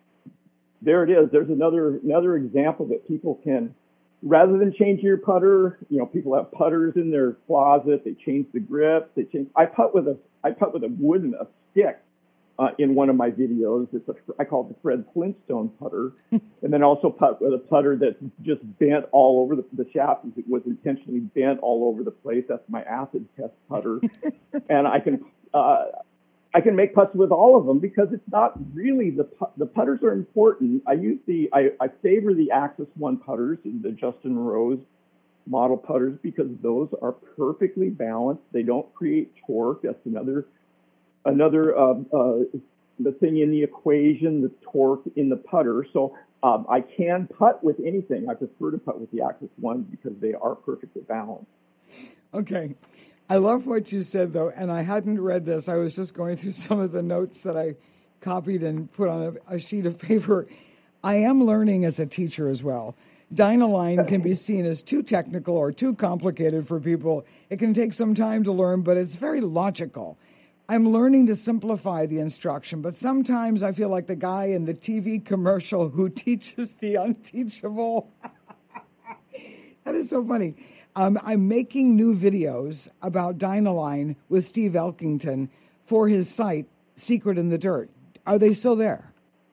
There it is. There's another another example that people can, rather than change your putter, you know, people have putters in their closet. They change the grip. They change. I putt with a I putt with a wooden a stick uh, in one of my videos. It's a I call it the Fred Flintstone putter, and then also putt with a putter that's just bent all over the the shaft. It was intentionally bent all over the place. That's my acid test putter, and I can. Uh, I can make putts with all of them because it's not really the the putters are important. I use the I, I favor the Axis One putters, the Justin Rose model putters, because those are perfectly balanced. They don't create torque. That's another another uh, uh, the thing in the equation, the torque in the putter. So um, I can putt with anything. I prefer to putt with the Axis One because they are perfectly balanced. Okay. I love what you said, though, and I hadn't read this. I was just going through some of the notes that I copied and put on a, a sheet of paper. I am learning as a teacher as well. Dynaline can be seen as too technical or too complicated for people. It can take some time to learn, but it's very logical. I'm learning to simplify the instruction, but sometimes I feel like the guy in the T V commercial who teaches the unteachable. That is so funny. Um, I'm making new videos about Dynaline with Steve Elkington for his site, Secret in the Dirt. Are they still there?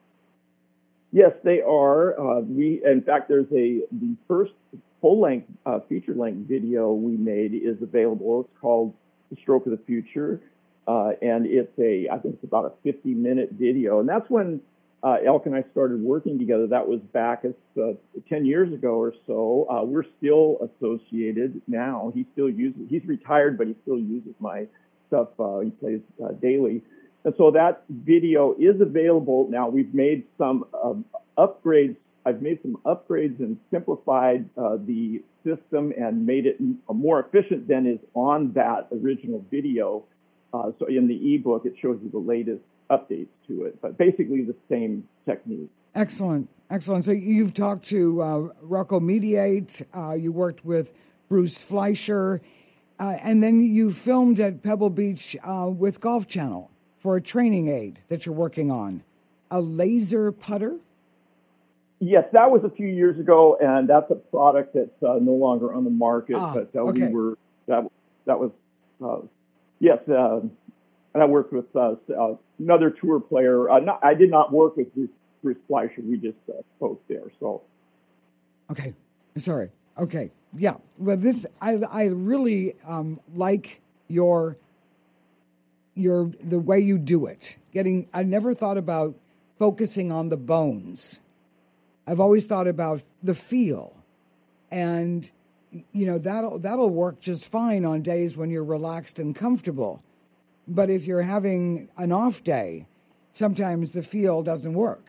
Yes, they are. Uh, we, in fact, there's a the first full-length, uh, feature-length video we made is available. It's called The Stroke of the Future, uh, and it's a, I think it's about a fifty-minute video, and that's when Uh, Elk and I started working together. That was back as, uh, ten years ago or so. Uh, we're still associated now. He still uses, he's retired, but he still uses my stuff. Uh, he plays uh, daily. And so that video is available now. We've made some um, upgrades. I've made some upgrades and simplified uh, the system and made it more efficient than is on that original video. Uh, so in the ebook, it shows you the latest updates to it, but basically the same technique. Excellent, excellent. So you've talked to uh, Rocco Mediate, uh, you worked with Bruce Fleischer, uh, and then you filmed at Pebble Beach uh, with Golf Channel for a training aid that you're working on. A laser putter? Yes, that was a few years ago, and that's a product that's uh, no longer on the market, ah, but uh, okay. we were, that, that was, uh, yes, uh, and I worked with uh, uh, another tour player. Uh, not, I did not work with Bruce, Bruce Fleischer. We just uh, spoke there. So, okay, sorry. Okay, yeah. Well, this I I really um, like your your the way you do it. Getting I never thought about focusing on the bones. I've always thought about the feel, and you know that'll that'll work just fine on days when you're relaxed and comfortable. But if you're having an off day, sometimes the feel doesn't work.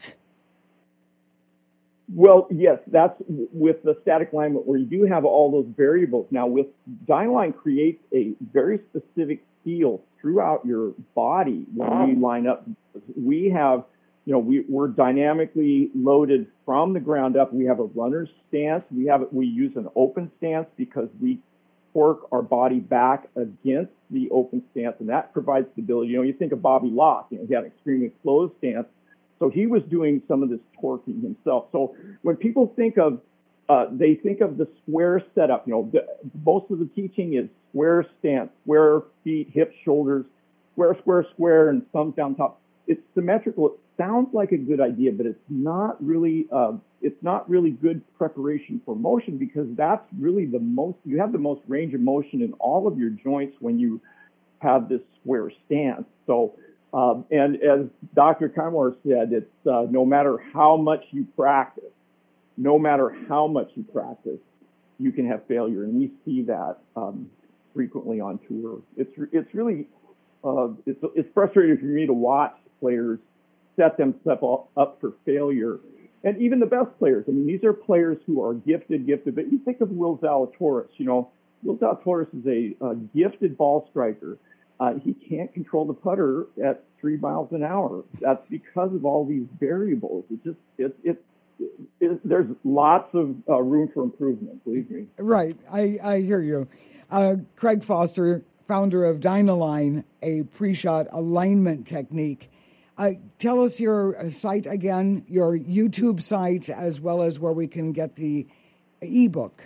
Well, yes, that's with the static alignment where you do have all those variables. Now, with Dynaline creates a very specific feel throughout your body when we line up. We have, you know, we, we're dynamically loaded from the ground up. We have a runner's stance. We have we use an open stance because we torque our body back against the open stance, and that provides stability. You know, you think of Bobby Locke, you know, he had an extremely closed stance, so he was doing some of this torquing himself. So when people think of, uh, they think of the square setup, you know, the, most of the teaching is square stance, square feet, hips, shoulders. square, square, square, and thumbs down top. It's symmetrical. It sounds like a good idea, but it's not really. Uh, it's not really good preparation for motion, because that's really the most. You have the most range of motion in all of your joints when you have this square stance. So, um, and as Doctor Conmore said, it's uh, no matter how much you practice, no matter how much you practice, you can have failure, and we see that um, frequently on tour. It's it's really uh, it's it's frustrating for me to watch players set themselves up for failure, and even the best players. I mean, these are players who are gifted, gifted. But you think of Will Zalatoris. You know, Will Zalatoris is a, a gifted ball striker. Uh, he can't control the putter at three miles an hour. That's because of all these variables. It just it it. It, there's lots of uh, room for improvement, believe me. Right. I, I hear you. Uh, Craig Foster, founder of Dynaline, a pre-shot alignment technique. Uh, tell us your site again, your YouTube site, as well as where we can get the ebook.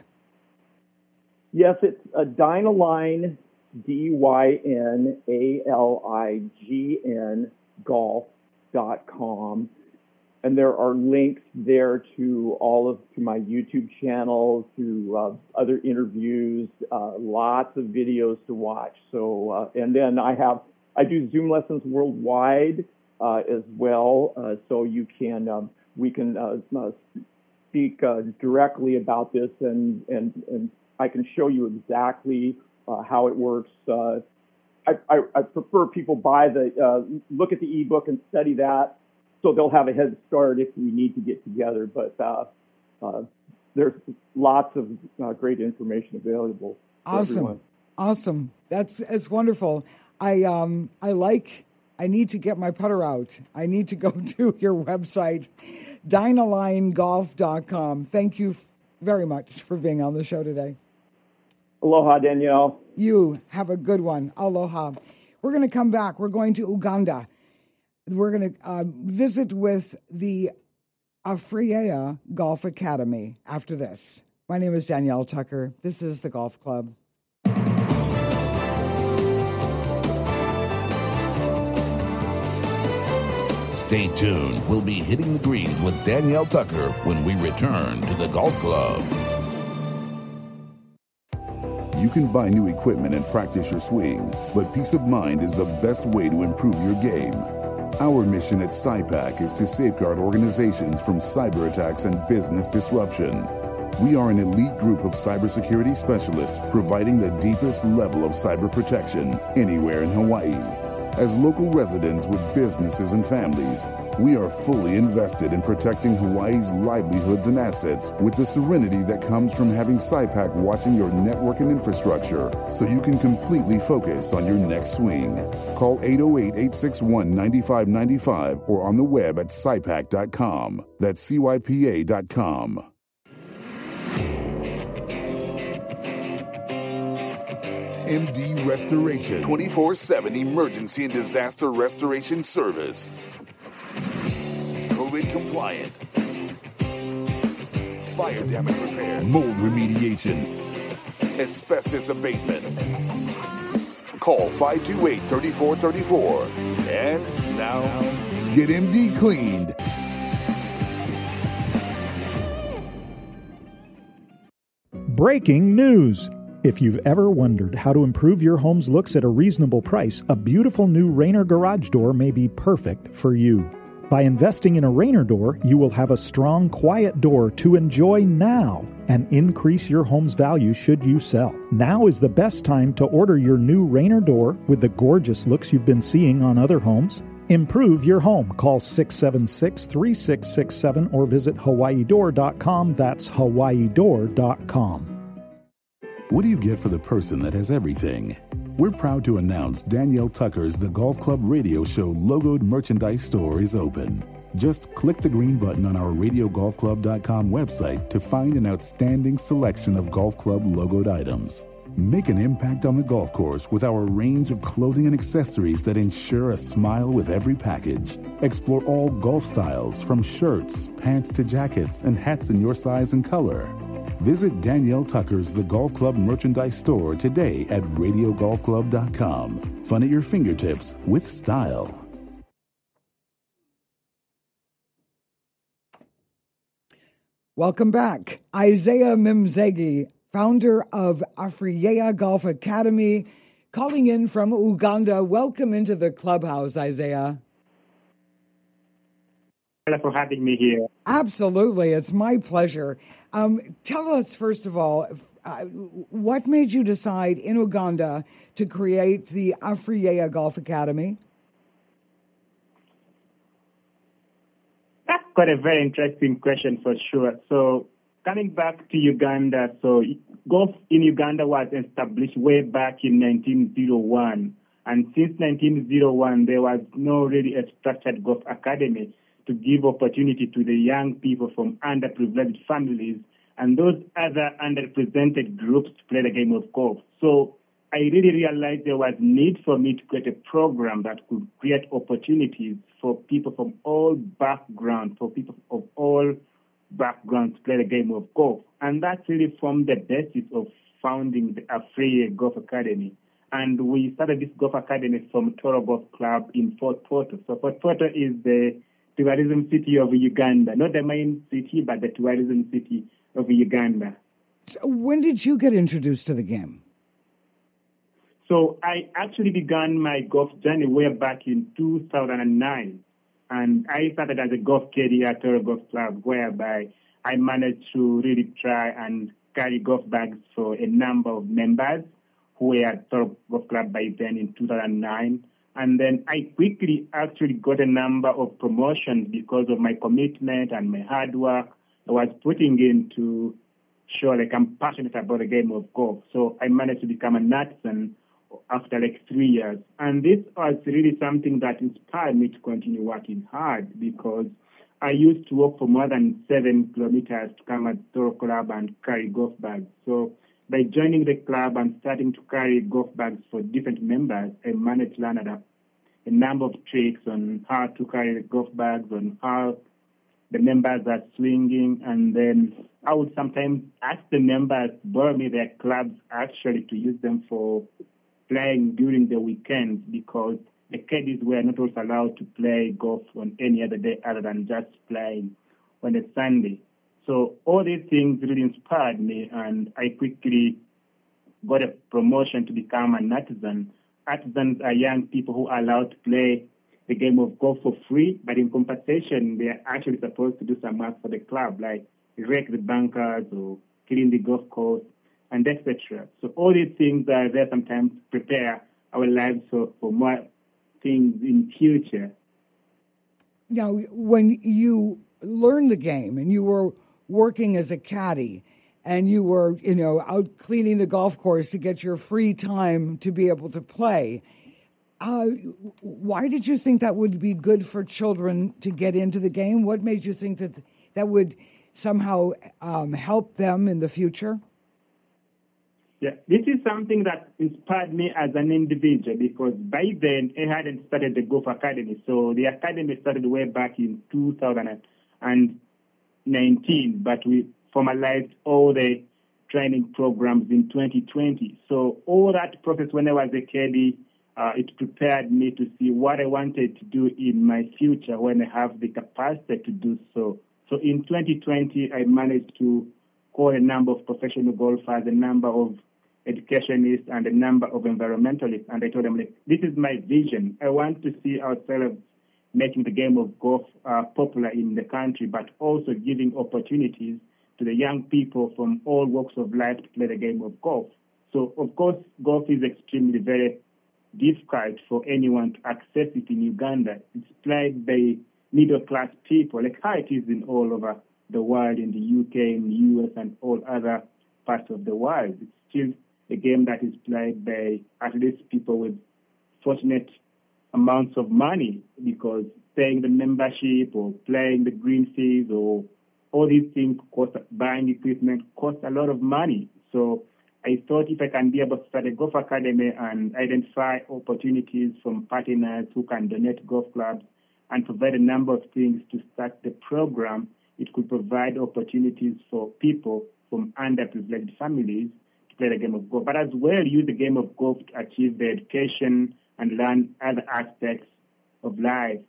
Yes, it's a Dynaline, D Y N A L I G N, golf dot com. And there are links there to all of to my YouTube channel, to uh, other interviews, uh, lots of videos to watch. So, uh, and then I have I do Zoom lessons worldwide uh, as well. Uh, so you can um, we can uh, uh, speak uh, directly about this, and and and I can show you exactly uh, how it works. Uh, I, I, I prefer people buy the uh, look at the ebook and study that, so they'll have a head start if we need to get together. But uh, uh, there's lots of uh, great information available. Awesome, everyone. Awesome. That's it's wonderful. I um I like. I need to get my putter out. I need to go to your website, Dynaline golf dot com. Thank you very much for being on the show today. Aloha, Danielle. You have a good one. Aloha. We're going to come back. We're going to Uganda. We're going to uh, visit with the Afriea Golf Academy after this. My name is Danielle Tucker. This is the Golf Club. Stay tuned. We'll be hitting the greens with Danielle Tucker when we return to the Golf Club. You can buy new equipment and practice your swing, but peace of mind is the best way to improve your game. Our mission at SIPAC is to safeguard organizations from cyber attacks and business disruption. We are an elite group of cybersecurity specialists providing the deepest level of cyber protection anywhere in Hawaii. As local residents with businesses and families, we are fully invested in protecting Hawaii's livelihoods and assets with the serenity that comes from having SIPAC watching your network and infrastructure so you can completely focus on your next swing. Call eight oh eight, eight six one, nine five nine five or on the web at C Y P A C dot com. That's C Y P A dot com. M D Restoration, twenty-four seven emergency and disaster restoration service. COVID compliant. Fire damage repair. Mold remediation. Asbestos abatement. Call five two eight, three four three four. And now, get M D cleaned. Breaking news. If you've ever wondered how to improve your home's looks at a reasonable price, a beautiful new Rainer garage door may be perfect for you. By investing in a Rainer door, you will have a strong, quiet door to enjoy now and increase your home's value should you sell. Now is the best time to order your new Rainer door with the gorgeous looks you've been seeing on other homes. Improve your home. Call six seven six, three six six seven or visit Hawaii door dot com. That's Hawaii door dot com. What do you get for the person that has everything? We're proud to announce Danielle Tucker's The Golf Club Radio Show logoed merchandise store is open. Just click the green button on our radio golf club dot com website to find an outstanding selection of golf club logoed items. Make an impact on the golf course with our range of clothing and accessories that ensure a smile with every package. Explore all golf styles from shirts, pants to jackets, and hats in your size and color. Visit Danielle Tucker's The Golf Club merchandise store today at radio golf club dot com. Fun at your fingertips with style. Welcome back. Isaiah Mimzegi, founder of Afriyea Golf Academy, calling in from Uganda. Welcome into the clubhouse, Isaiah. Thank you for having me here. Absolutely. It's my pleasure. Um, tell us, first of all, uh, what made you decide in Uganda to create the Afriyea Golf Academy? That's quite a very interesting question for sure. So coming back to Uganda, so golf in Uganda was established way back in nineteen oh one. And since nineteen oh one, there was no really a structured golf academy to give opportunity to the young people from underprivileged families and those other underrepresented groups to play the game of golf. So I really realized there was need for me to create a program that could create opportunities for people from all backgrounds, for people of all backgrounds to play the game of golf. And that's really formed the basis of founding the Afriyea Golf Academy. And we started this golf academy from Toro Golf Club in Fort Portal. So Fort Portal is the tourism city of Uganda, not the main city, but the tourism city of Uganda. So when did you get introduced to the game? So I actually began my golf journey way back in two thousand nine. And I started as a golf caddy at Toro Golf Club, whereby I managed to really try and carry golf bags for a number of members who were at Toro Golf Club by then in two thousand nine. And then I quickly actually got a number of promotions because of my commitment and my hard work I was putting in to show like I'm passionate about the game of golf. So I managed to become an artisan after like three years. And this was really something that inspired me to continue working hard because I used to walk for more than seven kilometers to come at Toro Club and carry golf bags. So by joining the club and starting to carry golf bags for different members, I managed to learn a, a number of tricks on how to carry the golf bags, on how the members are swinging, and then I would sometimes ask the members to borrow me their clubs actually to use them for playing during the weekends because the caddies were not also allowed to play golf on any other day other than just playing on a Sunday. So all these things really inspired me, and I quickly got a promotion to become an artisan. Artisans are young people who are allowed to play the game of golf for free, but in compensation, they are actually supposed to do some work for the club, like rake the bunkers or clean the golf course, and et cetera. So all these things are there sometimes to prepare our lives for, for more things in future. Now, when you learned the game and you were working as a caddy and you were, you know, out cleaning the golf course to get your free time to be able to play, uh, why did you think that would be good for children to get into the game? What made you think that that would somehow um, help them in the future? Yeah, this is something that inspired me as an individual because by then I hadn't started the Golf Academy. So the academy started way back in two thousand nineteen, but we formalized all the training programs in twenty twenty. So all that process when I was a caddy, uh, it prepared me to see what I wanted to do in my future when I have the capacity to do so. So in twenty twenty, I managed to call a number of professional golfers, a number of educationists, and a number of environmentalists. And I told them, like, this is my vision. I want to see ourselves making the game of golf uh, popular in the country, but also giving opportunities to the young people from all walks of life to play the game of golf. So, of course, golf is extremely very difficult for anyone to access it in Uganda. It's played by middle-class people, like how it is in all over the world, in the U K, in the U S, and all other parts of the world. It's still a game that is played by at least people with fortunate amounts of money because paying the membership or playing the green fees or all these things cost, buying equipment costs a lot of money. So I thought if I can be able to start a golf academy and identify opportunities from partners who can donate golf clubs and provide a number of things to start the program, it could provide opportunities for people from underprivileged families to play the game of golf, but as well use the game of golf to achieve their education and learn other aspects of life.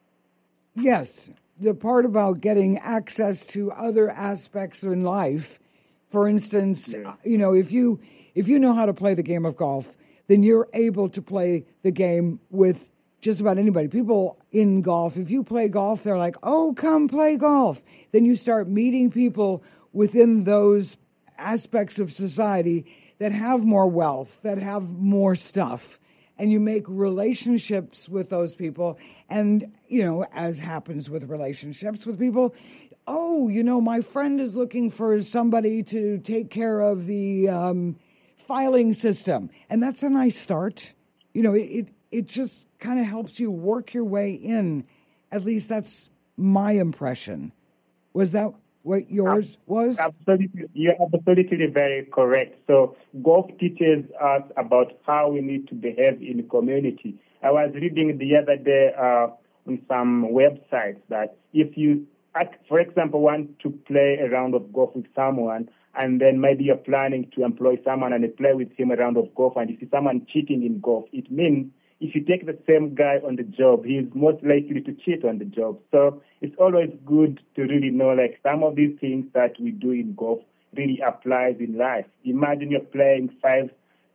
Yes, the part about getting access to other aspects in life. For instance, yeah. you know, if you if you know how to play the game of golf, then you're able to play the game with just about anybody. People in golf, if you play golf, they're like, oh, come play golf. Then you start meeting people within those aspects of society that have more wealth, that have more stuff. And you make relationships with those people. And, you know, as happens with relationships with people, oh, you know, my friend is looking for somebody to take care of the um, filing system. And that's a nice start. You know, it, it, it just kind of helps you work your way in. At least that's my impression. Was that what yours was? Absolutely. You're absolutely very correct. So golf teaches us about how we need to behave in the community. I was reading the other day uh, on some websites that if you, for example, want to play a round of golf with someone, and then maybe you're planning to employ someone and play with him a round of golf, and you see someone cheating in golf, it means if you take the same guy on the job, he's most likely to cheat on the job. So it's always good to really know, like, some of these things that we do in golf really applies in life. Imagine you're playing five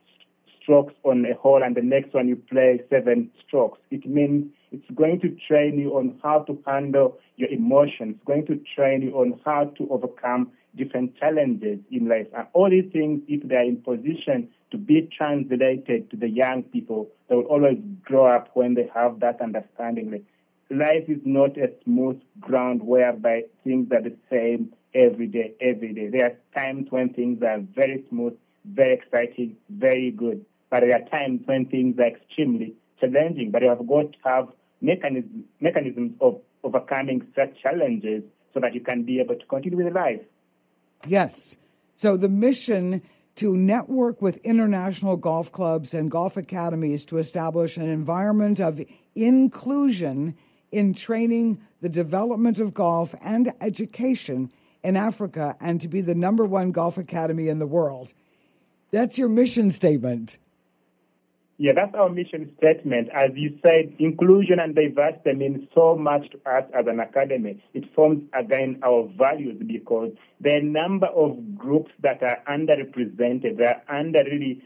strokes on a hole and the next one you play seven strokes. It means it's going to train you on how to handle your emotions. It's going to train you on how to overcome different challenges in life. And all these things, if they are in position to be translated to the young people, they will always grow up when they have that understanding. Like, life is not a smooth ground whereby things are the same every day, every day. There are times when things are very smooth, very exciting, very good. But there are times when things are extremely challenging. But you have got to have mechanisms, mechanisms of overcoming such challenges so that you can be able to continue with life. Yes. So the mission to network with international golf clubs and golf academies to establish an environment of inclusion in training, the development of golf, and education in Africa, and to be the number one golf academy in the world. That's your mission statement. Yeah, that's our mission statement. As you said, inclusion and diversity means so much to us as an academy. It forms, again, our values, because there are a number of groups that are underrepresented. They are under really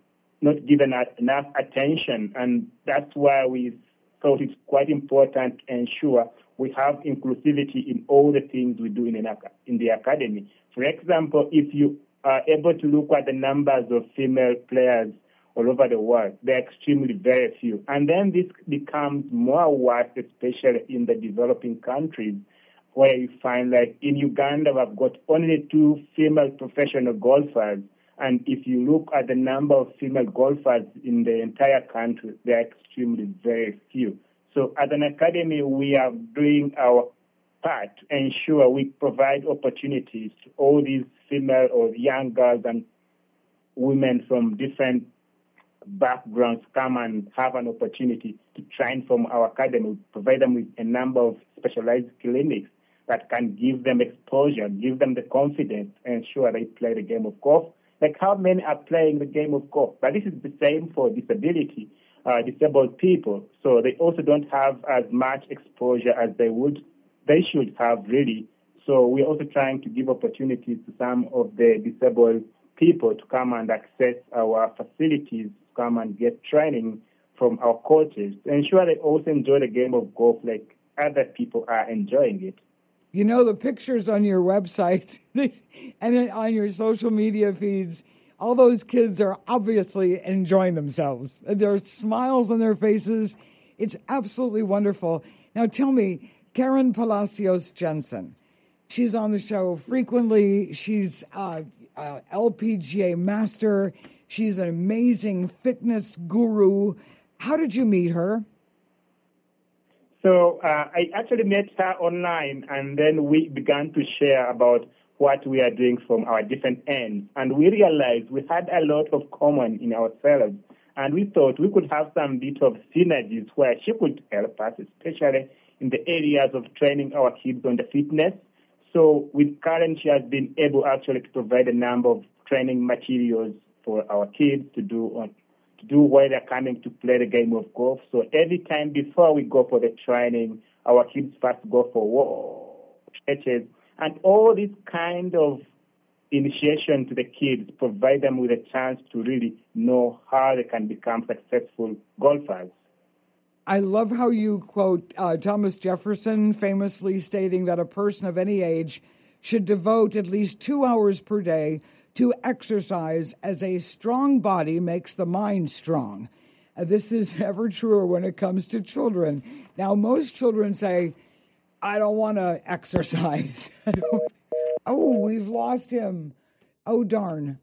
not given enough attention, and that's why we thought it's quite important to ensure we have inclusivity in all the things we do in, an, in the academy. For example, if you are able to look at the numbers of female players all over the world, they're extremely very few. And then this becomes more worse, especially in the developing countries, where you find, like, in Uganda, we've got only two female professional golfers. And if you look at the number of female golfers in the entire country, they're extremely very few. So as an academy, we are doing our part to ensure we provide opportunities to all these female or young girls and women from different backgrounds come and have an opportunity to train from our academy. We provide them with a number of specialized clinics that can give them exposure, give them the confidence, and ensure they play the game of golf. Like, how many are playing the game of golf? But this is the same for disability, uh, disabled people. So they also don't have as much exposure as they would, they should have, really. So we're also trying to give opportunities to some of the disabled people to come and access our facilities, come and get training from our coaches to ensure they also enjoy the game of golf like other people are enjoying it. You know, the pictures on your website and on your social media feeds, all those kids are obviously enjoying themselves. There are smiles on their faces. It's absolutely wonderful. Now tell me, Karen Palacios Jensen, she's on the show frequently. She's uh, uh, L P G A master. She's an amazing fitness guru. How did you meet her? So uh, I actually met her online, and then we began to share about what we are doing from our different ends. And we realized we had a lot of common in ourselves. And we thought we could have some bit of synergies where she could help us, especially in the areas of training our kids on the fitness. So with Karen, she has been able actually to provide a number of training materials for our kids to do on to do while they're coming to play the game of golf. So every time before we go for the training, our kids first go for walks, stretches, and all this kind of initiation to the kids provide them with a chance to really know how they can become successful golfers. I love how you quote uh, Thomas Jefferson, famously stating that a person of any age should devote at least two hours per day to exercise, as a strong body makes the mind strong. Uh, this is ever truer when it comes to children. Now, most children say, I don't want to exercise. Oh, we've lost him. Oh, darn.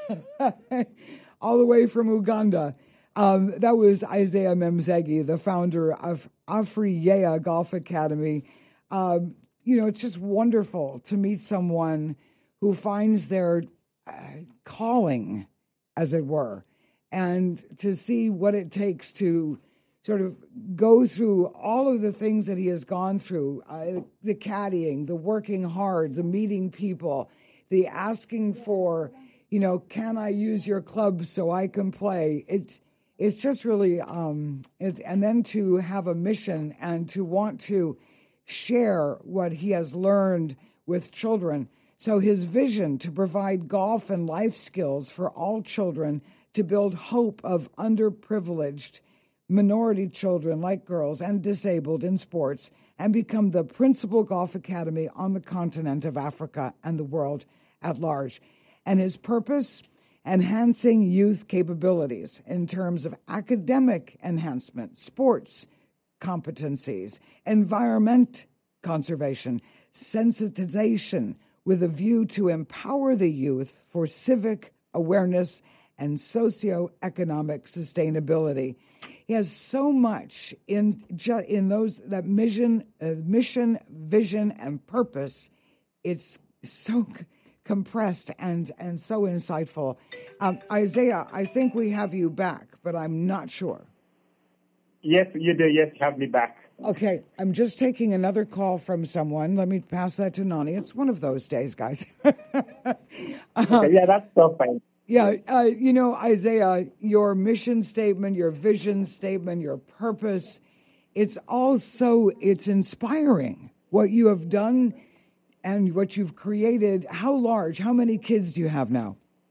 All the way from Uganda. Um, that was Isaiah Memzegi, the founder of Afriyea Golf Academy. Um, you know, it's just wonderful to meet someone who finds their uh, calling, as it were, and to see what it takes to sort of go through all of the things that he has gone through, uh, the caddying, the working hard, the meeting people, the asking for, you know, can I use your club so I can play? It, it's just really, um, it, and then to have a mission and to want to share what he has learned with children. So his vision to provide golf and life skills for all children, to build hope of underprivileged minority children like girls and disabled in sports, and become the principal golf academy on the continent of Africa and the world at large. And his purpose, enhancing youth capabilities in terms of academic enhancement, sports competencies, environment conservation, sensitization, with a view to empower the youth for civic awareness and socioeconomic sustainability. He has so much in ju- in those that mission, uh, mission, vision, and purpose. It's so c- compressed and and so insightful. Um, Isaiah, I think we have you back, but I'm not sure. Yes, you do. Yes, have me back. Okay, I'm just taking another call from someone. Let me pass that to Nani. It's one of those days, guys. uh, okay, yeah, that's so fine. Yeah, uh, you know, Isaiah, your mission statement, your vision statement, your purpose, it's all so, it's inspiring what you have done and what you've created. How large, how many kids do you have now?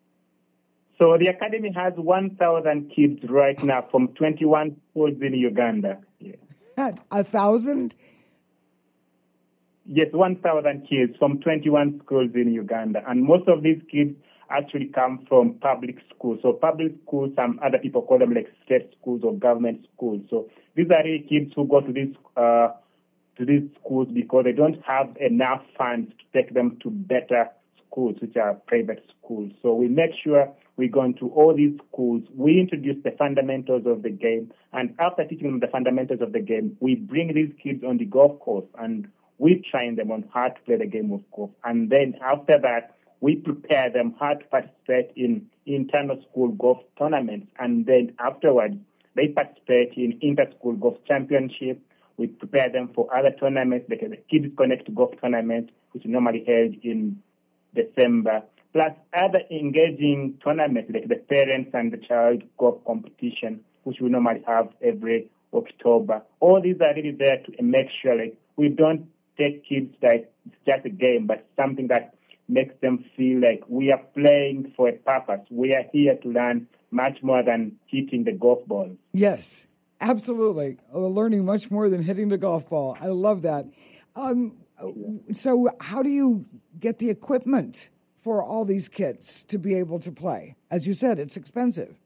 So the Academy has one thousand kids right now from twenty-one schools in Uganda. Yeah. A thousand? Yes, one thousand kids from twenty-one schools in Uganda. And most of these kids actually come from public schools. So public schools, some other people call them like state schools or government schools. So these are really kids who go to these uh, to these schools because they don't have enough funds to take them to better schools, which are private schools. So we make sure we go into all these schools. We introduce the fundamentals of the game. And after teaching them the fundamentals of the game, we bring these kids on the golf course and we train them on how to play the game of golf. And then after that, we prepare them how to participate in internal school golf tournaments. And then afterwards, they participate in inter-school golf championship. We prepare them for other tournaments, like the Kids Connect golf tournament, which is normally held in December, plus other engaging tournaments, like the parents and the child golf competition, which we normally have every October. All these are really there to make sure like we don't take kids like it's just a game, but something that makes them feel like we are playing for a purpose. We are here to learn much more than hitting the golf ball. Yes, absolutely. We're learning much more than hitting the golf ball. I love that. Um, so how do you get the equipment for all these kids to be able to play? As you said, it's expensive.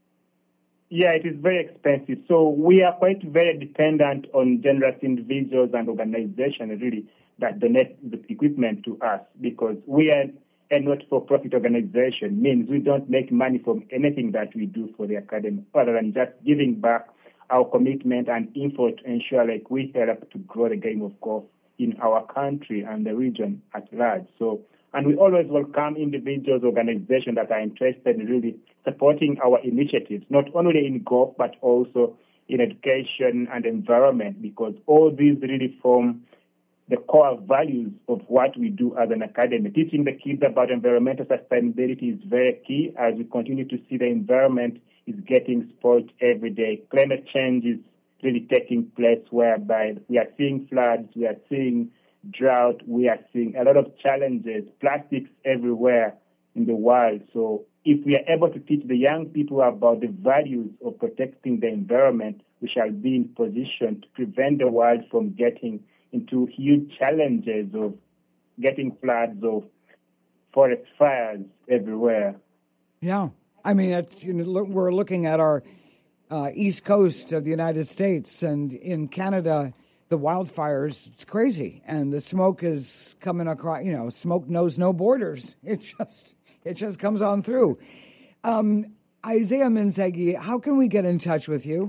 Yeah, it is very expensive. So we are quite very dependent on generous individuals and organizations, really, that donate the equipment to us, because we are a not-for-profit organization, means we don't make money from anything that we do for the Academy, other than just giving back our commitment and info to ensure like we help to grow the game of golf in our country and the region at large. So, and we always welcome individuals, organizations that are interested in really supporting our initiatives, not only in golf, but also in education and environment, because all these really form the core values of what we do as an academy. Teaching the kids about environmental sustainability is very key as we continue to see the environment is getting spoiled every day. Climate change is really taking place whereby we are seeing floods, we are seeing drought, we are seeing a lot of challenges, plastics everywhere in the world. So if we are able to teach the young people about the values of protecting the environment, we shall be in position to prevent the world from getting into huge challenges of getting floods, of forest fires everywhere. Yeah. I mean, it's, you know, look, we're looking at our uh, east coast of the United States, and in Canada, the wildfires, it's crazy. And the smoke is coming across, you know, smoke knows no borders. It just it just comes on through. Um, Isaiah Menzegi, how can we get in touch with you?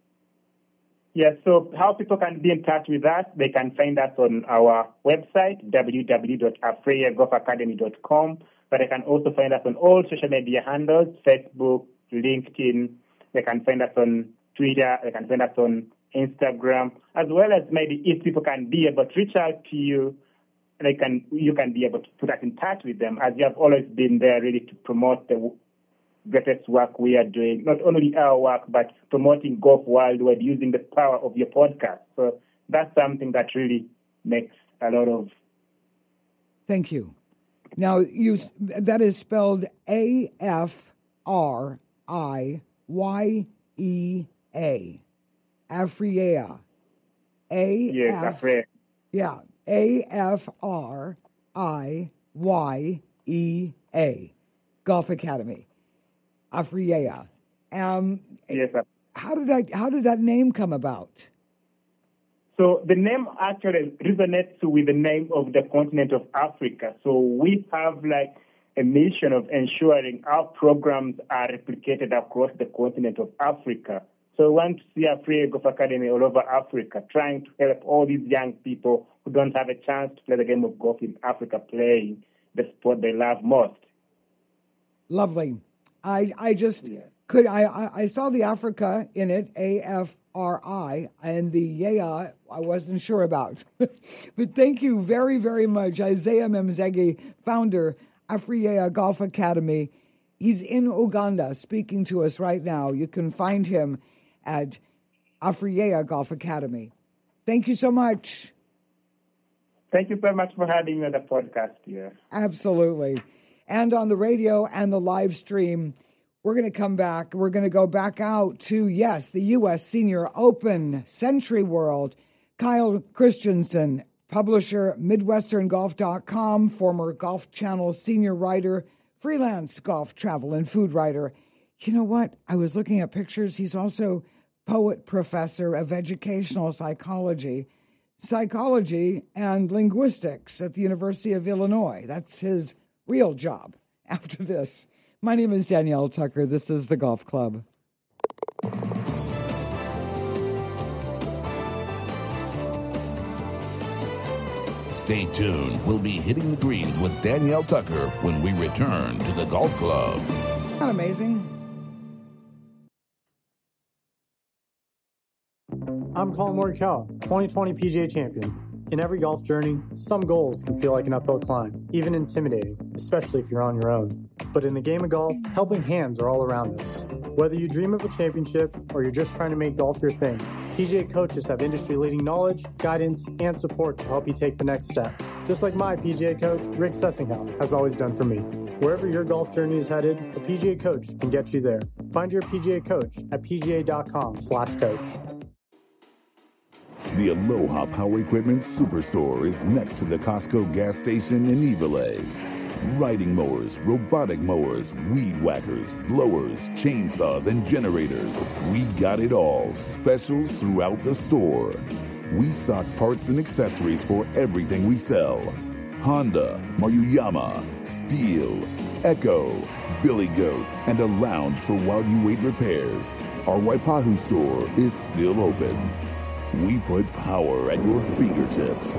Yes, so how people can be in touch with us, they can find us on our website, w w w dot afriya golf academy dot com, but they can also find us on all social media handles, Facebook, LinkedIn. They can find us on Twitter. They can find us on Instagram, as well as maybe if people can be able to reach out to you, they can you can be able to put us in touch with them, as you have always been there ready to promote the greatest work we are doing, not only our work, but promoting golf worldwide using the power of your podcast. So that's something that really makes a lot of... Thank you. Now, you that is spelled A F R I Y E A. Afriya. A yes, F, Afriya. Yeah, A F R I Y E A. Golf Academy. Afriya. Um, yes, sir. How did that how did that name come about? So the name actually resonates with the name of the continent of Africa. So we have like a mission of ensuring our programs are replicated across the continent of Africa. So we want to see Afriya Golf Academy all over Africa, trying to help all these young people who don't have a chance to play the game of golf in Africa, playing the sport they love most. Lovely. I I just yeah. could I, I I saw the Africa in it, A F R I, and the yeah I wasn't sure about. But thank you very, very much, Isaiah Menzegi, founder, Afriya Golf Academy. He's in Uganda speaking to us right now. You can find him at Afriya Golf Academy. Thank you so much. Thank you very much for having me on the podcast here. Absolutely. And on the radio and the live stream, we're going to come back. We're going to go back out to, yes, the U S Senior Open, Century World. Kyle Christensen, publisher, Midwestern Golf dot com, former Golf Channel senior writer, freelance golf travel and food writer. You know what? I was looking at pictures. He's also poet professor of educational psychology, psychology and linguistics at the University of Illinois. That's his real job after this. My name is Danielle Tucker. This is The Golf Club. Stay tuned. We'll be hitting the greens with Danielle Tucker when we return to The Golf Club. Isn't that amazing? I'm Colin Morikawa, twenty twenty P G A champion. In every golf journey, some goals can feel like an uphill climb, even intimidating, especially if you're on your own. But in the game of golf, helping hands are all around us. Whether you dream of a championship or you're just trying to make golf your thing, P G A coaches have industry-leading knowledge, guidance, and support to help you take the next step. Just like my P G A coach, Rick Sessinghaus, has always done for me. Wherever your golf journey is headed, a P G A coach can get you there. Find your P G A coach at p g a dot com slash coach. The Aloha Power Equipment Superstore is next to the Costco gas station in Evilay. Riding mowers, robotic mowers, weed whackers, blowers, chainsaws, and generators. We got it all. Specials throughout the store. We stock parts and accessories for everything we sell. Honda, Maruyama, Steel, Echo, Billy Goat, and a lounge for while you wait repairs. Our Waipahu store is still open. We put power at your fingertips.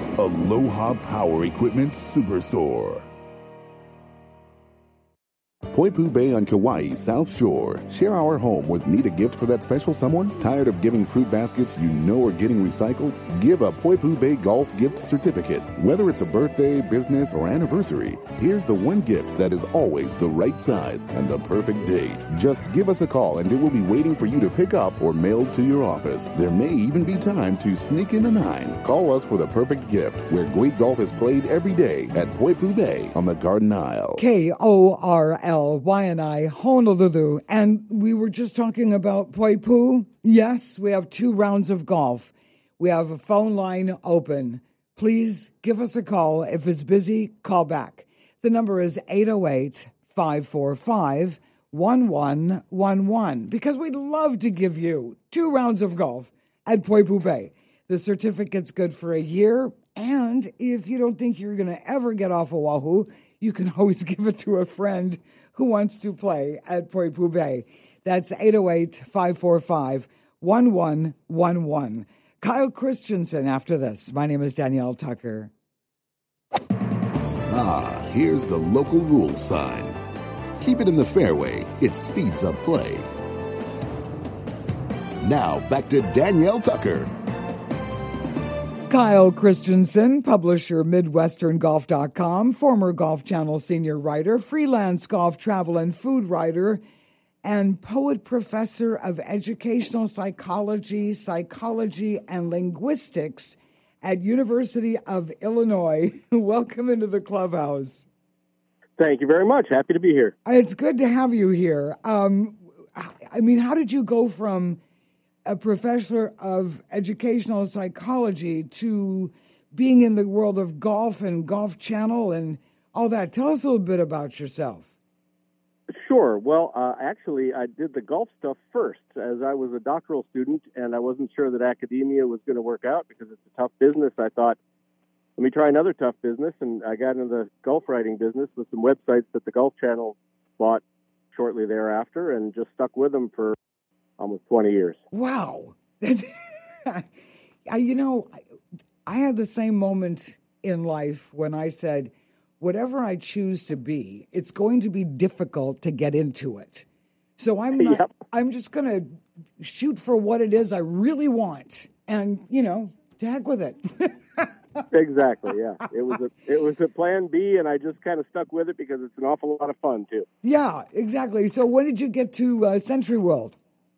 Aloha Power Equipment Superstore. Poipu Bay on Kauai's South Shore. Share our home with need a gift for that special someone? Tired of giving fruit baskets you know are getting recycled? Give a Poipu Bay Golf gift certificate. Whether it's a birthday, business, or anniversary, here's the one gift that is always the right size and the perfect date. Just give us a call and it will be waiting for you to pick up or mailed to your office. There may even be time to sneak in a nine. Call us for the perfect gift, where great golf is played every day at Poipu Bay on the Garden Isle. K O R L Y N I, Honolulu. And we were just talking about Poipu. Yes, we have two rounds of golf. We have a phone line open. Please give us a call. If it's busy, call back. The number is eight oh eight, five four five, one one one one, because we'd love to give you two rounds of golf at Poipu Bay. The certificate's good for a year, and if you don't think you're going to ever get off Oahu, you can always give it to a friend who wants to play at Poipu Bay. That's eight oh eight, five four five, one one one one. Kyle Christensen after this. My name is Danielle Tucker. Ah, here's the local rules sign. Keep it in the fairway. It speeds up play. Now, back to Danielle Tucker. Kyle Christensen, publisher, Midwestern Golf dot com, former Golf Channel senior writer, freelance golf travel and food writer, and poet professor of educational psychology, psychology, and linguistics at University of Illinois. Welcome into the clubhouse. Thank you very much. Happy to be here. It's good to have you here. Um, I mean, how did you go from a professor of educational psychology to being in the world of golf and Golf Channel and all that? Tell us a little bit about yourself. Sure. Well, uh, actually, I did the golf stuff first, as I was a doctoral student, and I wasn't sure that academia was going to work out because it's a tough business. I thought, let me try another tough business, and I got into the golf writing business with some websites that the Golf Channel bought shortly thereafter, and just stuck with them for almost twenty years. Wow. I, you know, I had the same moment in life when I said, whatever I choose to be, it's going to be difficult to get into it. So I'm not, yep. I'm just going to shoot for what it is I really want, and, you know, to heck with it. Exactly, yeah. It was a it was a plan B, and I just kind of stuck with it because it's an awful lot of fun, too. Yeah, exactly. So when did you get to uh, Century World?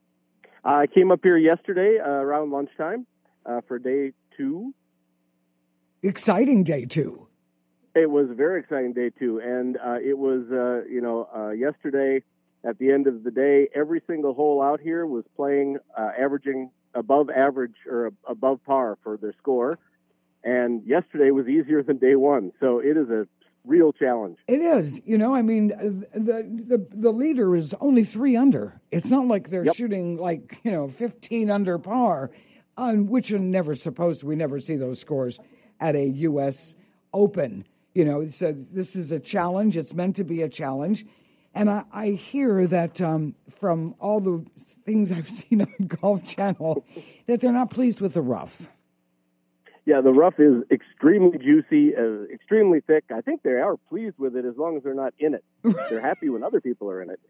I came up here yesterday uh, around lunchtime uh, for day two. Exciting day two. It was a very exciting day two, and uh, it was, uh, you know, uh, yesterday at the end of the day, every single hole out here was playing, uh, averaging above average or above par for their score, and yesterday was easier than day one, so it is a real challenge. It is. You know, I mean, the the the leader is only three under. It's not like they're yep. shooting like, you know, fifteen under par, on which are never supposed to. We never see those scores at a U S Open. You know, so this is a challenge. It's meant to be a challenge. And I, I hear that um, from all the things I've seen on Golf Channel that they're not pleased with the rough. Yeah, the rough is extremely juicy, uh, extremely thick. I think they are pleased with it as long as they're not in it. They're happy when other people are in it.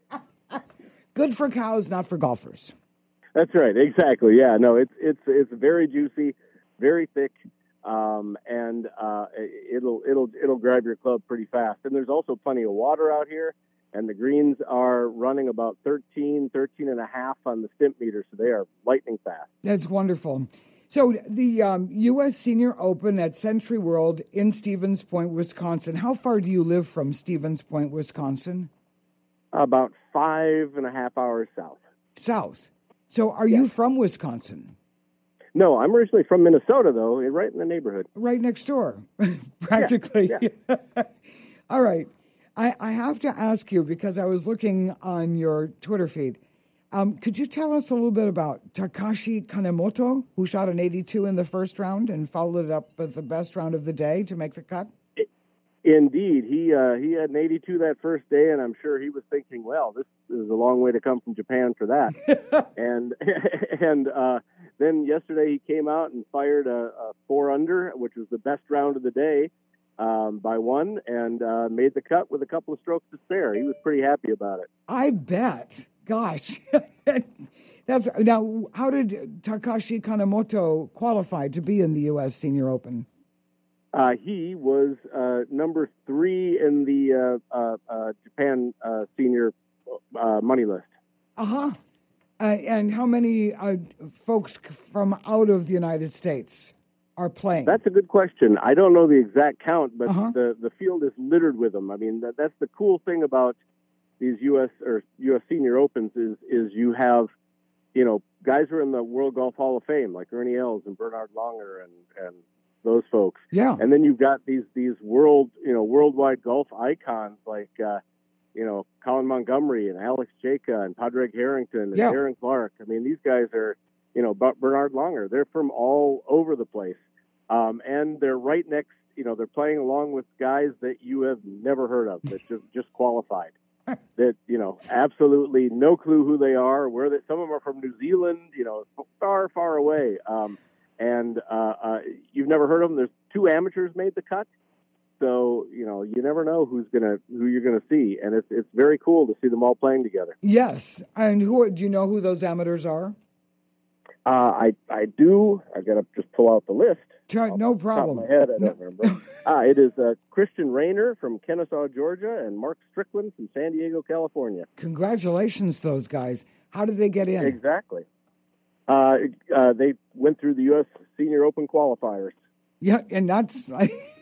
Good for cows, not for golfers. That's right. Exactly. Yeah. No, it's it's it's very juicy, very thick, um, and uh, it'll it'll it'll grab your club pretty fast. And there's also plenty of water out here, and the greens are running about thirteen, thirteen and a half on the stimp meter, so they are lightning fast. That's wonderful. So the um, U S Senior Open at Century World in Stevens Point, Wisconsin. How far do you live from Stevens Point, Wisconsin? About five and a half hours south. South. So are yes. you from Wisconsin? No, I'm originally from Minnesota, though, right in the neighborhood. Right next door, practically. Yeah, yeah. All right. I, I have to ask you, because I was looking on your Twitter feed, Um, could you tell us a little bit about Takashi Kanemoto, who shot an eighty-two in the first round and followed it up with the best round of the day to make the cut? Indeed. He uh, he had an eighty-two that first day, and I'm sure he was thinking, well, this is a long way to come from Japan for that. and and uh, then yesterday he came out and fired a, a four under, which was the best round of the day. um, by one and uh, made the cut with a couple of strokes to spare. He was pretty happy about it. I bet. Gosh. That's now. How did Takashi Kanemoto qualify to be in the U S Senior Open? Uh, he was uh, number three in the uh, uh, uh, Japan uh, Senior uh, money list. Uh-huh. Uh, and how many uh, folks from out of the United States are playing? That's a good question. I don't know the exact count, but uh-huh. the, the field is littered with them. I mean, that, that's the cool thing about these U S or U S Senior Opens is is you have, you know, guys who are in the World Golf Hall of Fame, like Ernie Els and Bernhard Langer and, and those folks. Yeah. And then you've got these these world, you know, worldwide golf icons like, uh, you know, Colin Montgomery and Alex Jaka and Padraig Harrington and yeah. Aaron Clark. I mean, these guys are, you know, Bernhard Langer. They're from all over the place. Um, and they're right next, you know, they're playing along with guys that you have never heard of that just, just qualified. That, you know, absolutely no clue who they are, where they, some of them are from New Zealand, you know, far, far away. Um, and uh, uh, you've never heard of them. There's two amateurs made the cut. So, you know, you never know who's gonna who you're gonna see, and it's it's very cool to see them all playing together. Yes, and who do you know who those amateurs are? Uh, I I do. I got to just pull out the list. Try, no problem. Off my head, I don't no. remember. ah, it is uh, Christian Rayner from Kennesaw, Georgia, and Mark Strickland from San Diego, California. Congratulations, those guys. How did they get in? Exactly. Uh, uh, they went through the U S Senior Open qualifiers. Yeah, and that's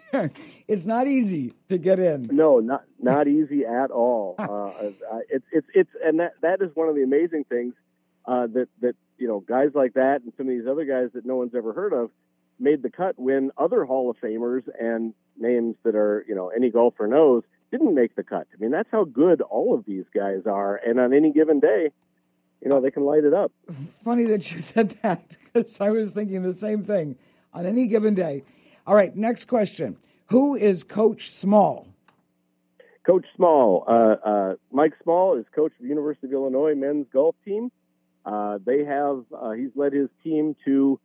it's not easy to get in. No, not not easy at all. Uh, it's it's it's and that that is one of the amazing things uh, that that you know guys like that and some of these other guys that no one's ever heard of made the cut when other Hall of Famers and names that are you know any golfer knows didn't make the cut. I mean, that's how good all of these guys are, and on any given day, you know, they can light it up. Funny that you said that, because I was thinking the same thing on any given day. All right, next question. Who is Coach Small? Coach Small. Uh, uh, Mike Small is coach of the University of Illinois men's golf team. Uh, they have, uh, he's led his team to,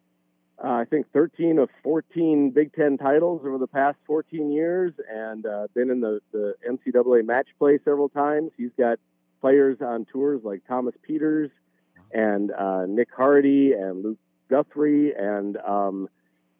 uh, I think, thirteen of fourteen Big Ten titles over the past fourteen years, and uh, been in the, the N C double A match play several times. He's got players on tours like Thomas Peters and uh, Nick Hardy and Luke Guthrie and um,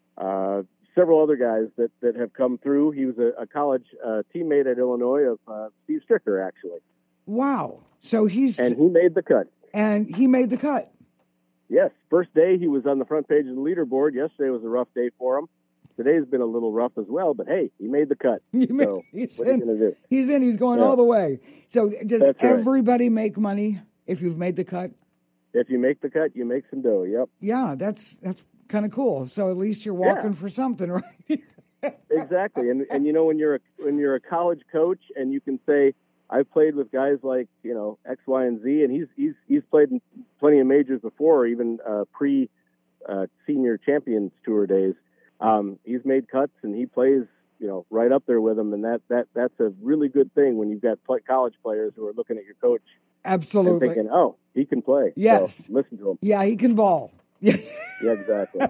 uh, several other guys that, that have come through. He was a, a college uh, teammate at Illinois of uh, Steve Stricker, actually. Wow. So he's... And he made the cut. And he made the cut. Yes. First day, he was on the front page of the leaderboard. Yesterday was a rough day for him. Today's been a little rough as well, but hey, he made the cut. Made, so he's what are in, you going to do? He's in. He's going yeah. all the way. So does That's everybody right. make money if you've made the cut? If you make the cut, you make some dough, yep. Yeah, that's that's kind of cool. So at least you're walking yeah. for something, right? Exactly. And and you know, when you're a, when you're a college coach and you can say, I've played with guys like, you know, X, Y, and Z, and he's he's he's played in plenty of majors before, even uh, pre uh, senior Champions Tour days. Um, he's made cuts and he plays, you know, right up there with them, and that that that's a really good thing when you've got play, college players who are looking at your coach. Absolutely. And thinking, oh, he can play. Yes. So listen to him. Yeah, he can ball. Yeah. Yeah, exactly.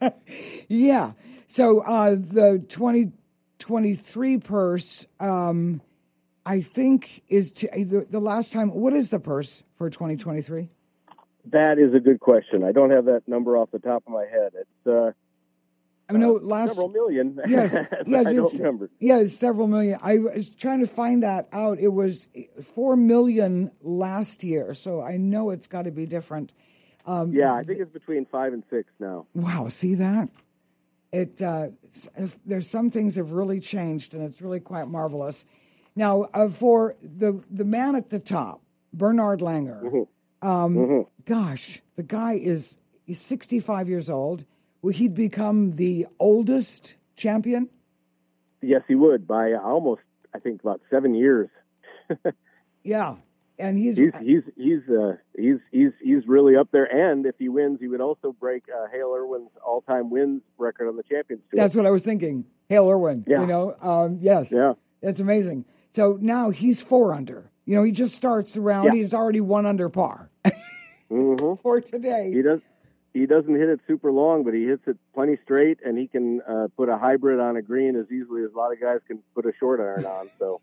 Yeah. So uh, the twenty twenty-three purse, um, I think, is to, the, the last time. What is the purse for twenty twenty-three? That is a good question. I don't have that number off the top of my head. It's uh, I know uh, last several million. Yes, yes, I don't it's, remember. Yeah, it's several million. I was trying to find that out. It was four million last year, so I know it's got to be different. Um, yeah, I think it's between five and six now. Wow, see that? It uh, if there's some things have really changed, and it's really quite marvelous. Now, uh, for the the man at the top, Bernhard Langer. Mm-hmm. Um, mm-hmm. Gosh, the guy is he's sixty-five years old. Will he become the oldest champion? Yes, he would by almost, I think, about seven years. Yeah, and he's he's he's he's uh, he's he's he's really up there. And if he wins, he would also break uh, Hale Irwin's all-time wins record on the Champions Tour. That's what I was thinking. Hale Irwin. Yeah. You know. Um, yes. Yeah. That's amazing. So now he's four under. You know, he just starts around. Yeah. He's already one under par mm-hmm. for today. He does. he doesn't hit it super long, but he hits it plenty straight, and he can uh, put a hybrid on a green as easily as a lot of guys can put a short iron on. So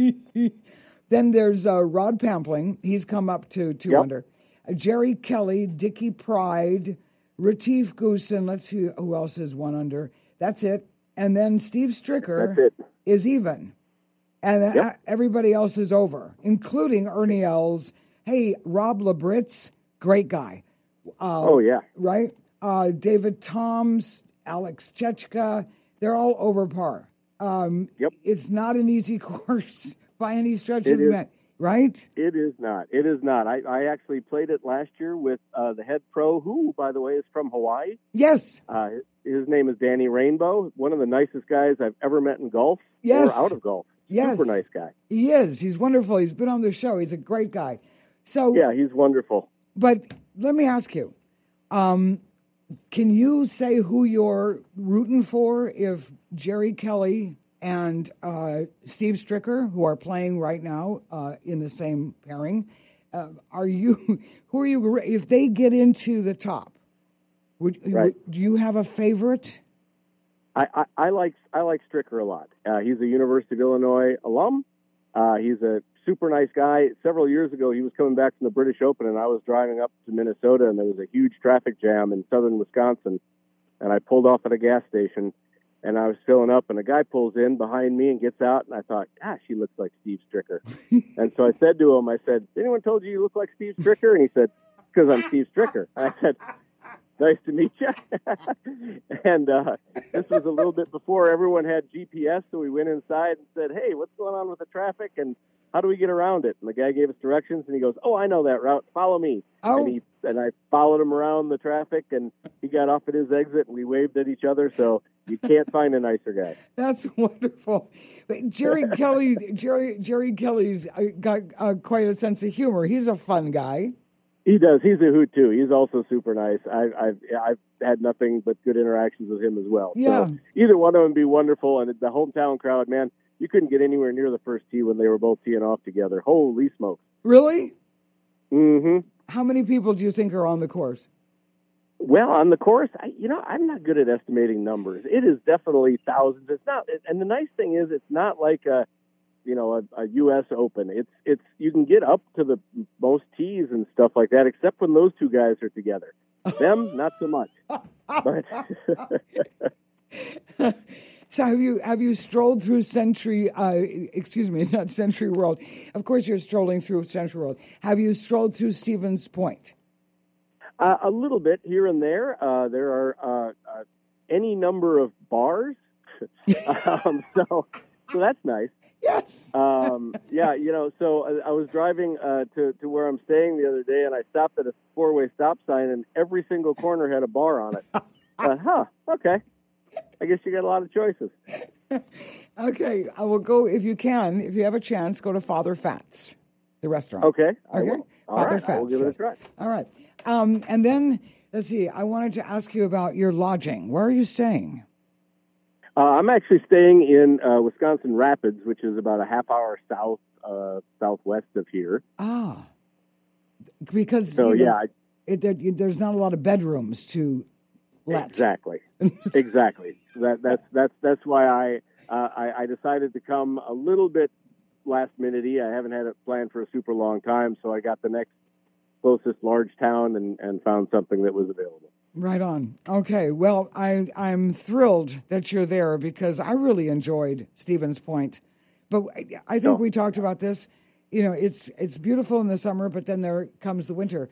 then there's uh, Rod Pampling. He's come up to two Yep. under. Uh, Jerry Kelly, Dickie Pride, Retief Goosen. Let's see who else is one under. That's it. And then Steve Stricker That's it. is even. And then Yep. everybody else is over, including Ernie Els. Hey, Rob Labritz, great guy. Uh, Oh, yeah. Right? Uh, David Toms, Alex Chechka, they're all over par. Um, Yep. It's not an easy course by any stretch It of the is. imagination, right? It is not. It is not. I, I actually played it last year with uh, the head pro, who, by the way, is from Hawaii. Yes. Uh, his name is Danny Rainbow, one of the nicest guys I've ever met in golf Yes. or out of golf. Yes. Super nice guy. He is. He's wonderful. He's been on the show. He's a great guy. So, Yeah, he's wonderful. but let me ask you, um, can you say who you're rooting for if Jerry Kelly and uh, Steve Stricker, who are playing right now uh, in the same pairing, uh, are you, who are you, if they get into the top, would, Right. would do you have a favorite? I, I, I like I like Stricker a lot. Uh, he's a University of Illinois alum. Uh, he's a super nice guy. Several years ago, he was coming back from the British Open, and I was driving up to Minnesota, and there was a huge traffic jam in southern Wisconsin. And I pulled off at a gas station, and I was filling up, and a guy pulls in behind me and gets out, and I thought, gosh, he looks like Steve Stricker. And so I said to him, I said, anyone told you you look like Steve Stricker? And he said, because I'm Steve Stricker. And I said, nice to meet you. And uh, this was a little bit before everyone had G P S, so we went inside and said, hey, what's going on with the traffic, and how do we get around it? And the guy gave us directions, and he goes, oh, I know that route. Follow me. Oh. And, he, and I followed him around the traffic, and he got off at his exit, and we waved at each other, so you can't find a nicer guy. That's wonderful. But Jerry Kelly, Jerry Jerry Kelly's uh, got uh, quite a sense of humor. He's a fun guy. He does. He's a hoot too. He's also super nice. I've I've I've had nothing but good interactions with him as well. Yeah. So either one of them would be wonderful, and the hometown crowd, man, you couldn't get anywhere near the first tee when they were both teeing off together. Holy smokes! Really? Mm-hmm. How many people do you think are on the course? Well, on the course, I, you know, I'm not good at estimating numbers. It is definitely thousands. It's not, and the nice thing is, it's not like a, you know, a, a U S Open. It's it's you can get up to the most tees and stuff like that, except when those two guys are together. Them, not so much. But so have you have you strolled through Century? Uh, excuse me, not Century World. Of course, you're strolling through Century World. Have you strolled through Stevens Point? Uh, a little bit here and there. Uh, there are uh, uh, any number of bars, um, so so that's nice. Yes. Um, yeah, you know. So I, I was driving uh, to to where I'm staying the other day, and I stopped at a four way stop sign, and every single corner had a bar on it. uh, huh. Okay. I guess you got a lot of choices. Okay, I will go if you can. If you have a chance, go to Father Fats, the restaurant. Okay. I Okay. will. All Father right, I will Fats. give it a yes. try. All right. Um, and then let's see. I wanted to ask you about your lodging. Where are you staying? Uh, I'm actually staying in uh, Wisconsin Rapids, which is about a half hour south uh, southwest of here. Ah, because So you know, yeah, I, it, there, there's not a lot of bedrooms to let. exactly, exactly. That that's that's that's why I, uh, I I decided to come a little bit last minute-y. I haven't had it planned for a super long time, so I got the next closest large town and, and found something that was available. Right on. Okay. Well, I, I'm thrilled that you're there because I really enjoyed Stevens Point. But I, I think Oh. we talked about this. You know, it's it's beautiful in the summer, but then there comes the winter.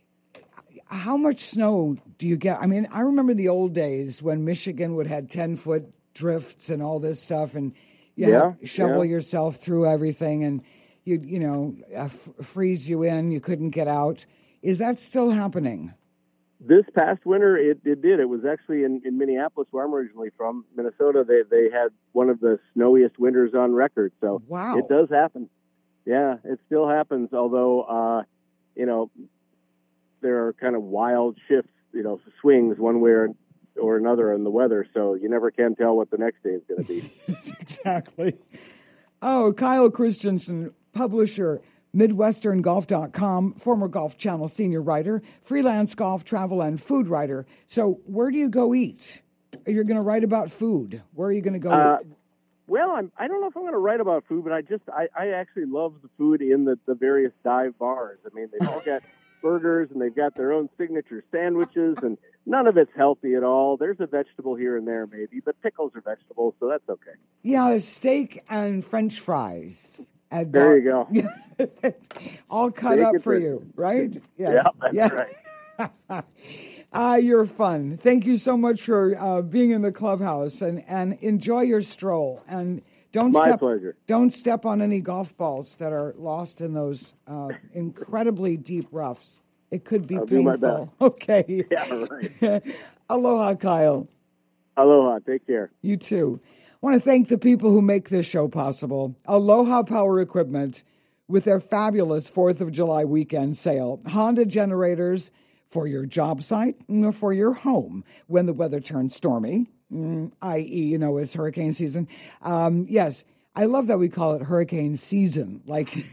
How much snow do you get? I mean, I remember the old days when Michigan would have ten-foot drifts and all this stuff, and you Yeah, had to shovel yeah. yourself through everything, and you you know uh, f- freeze you in. You couldn't get out. Is that still happening? This past winter, it, it did. It was actually in, in Minneapolis, where I'm originally from, Minnesota. They they had one of the snowiest winters on record. So Wow. it does happen. Yeah, it still happens. Although, uh, you know, there are kind of wild shifts, you know, swings one way or, or another in the weather. So you never can tell what the next day is going to be. Exactly. Oh, Kyle Christensen, publisher, Midwestern Golf dot com, former Golf Channel senior writer, freelance golf, travel, and food writer. So where do you go eat? You're going to write about food. Where are you going to go Uh, eat? well, I'm, I don't know if I'm going to write about food, but I just I, I actually love the food in the, the various dive bars. I mean, they've all got burgers and they've got their own signature sandwiches, and none of it's healthy at all. There's a vegetable here and there maybe, but pickles are vegetables, so that's okay. Yeah, steak and French fries. At There bar- you go. All cut Steak up and for French- you, right? Yeah, that's right. Ah, you're fun. Thank you so much for uh, being in the clubhouse, and, and enjoy your stroll. And don't My step, pleasure. Don't step on any golf balls that are lost in those uh, incredibly deep roughs. It could be I'll do my painful. best. Okay. Yeah, right. Aloha, Kyle. Aloha. Take care. You too. I want to thank the people who make this show possible. Aloha Power Equipment with their fabulous fourth of July weekend sale. Honda generators for your job site or for your home when the weather turns stormy, mm, that is, you know, it's hurricane season. Um, yes, I love that we call it hurricane season. Like,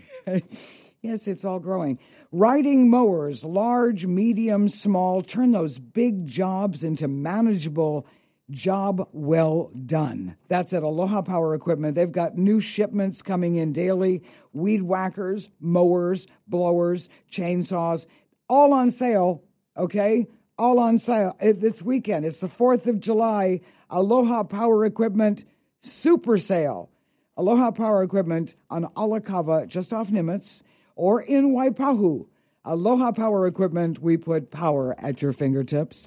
yes, it's all growing. Riding mowers, large, medium, small, turn those big jobs into manageable job well done. That's at Aloha Power Equipment. They've got new shipments coming in daily. Weed whackers, mowers, blowers, chainsaws, all on sale, okay? All on sale this weekend. It's the fourth of July. Aloha Power Equipment Super Sale. Aloha Power Equipment on Alakava, just off Nimitz, or in Waipahu. Aloha Power Equipment, we put power at your fingertips.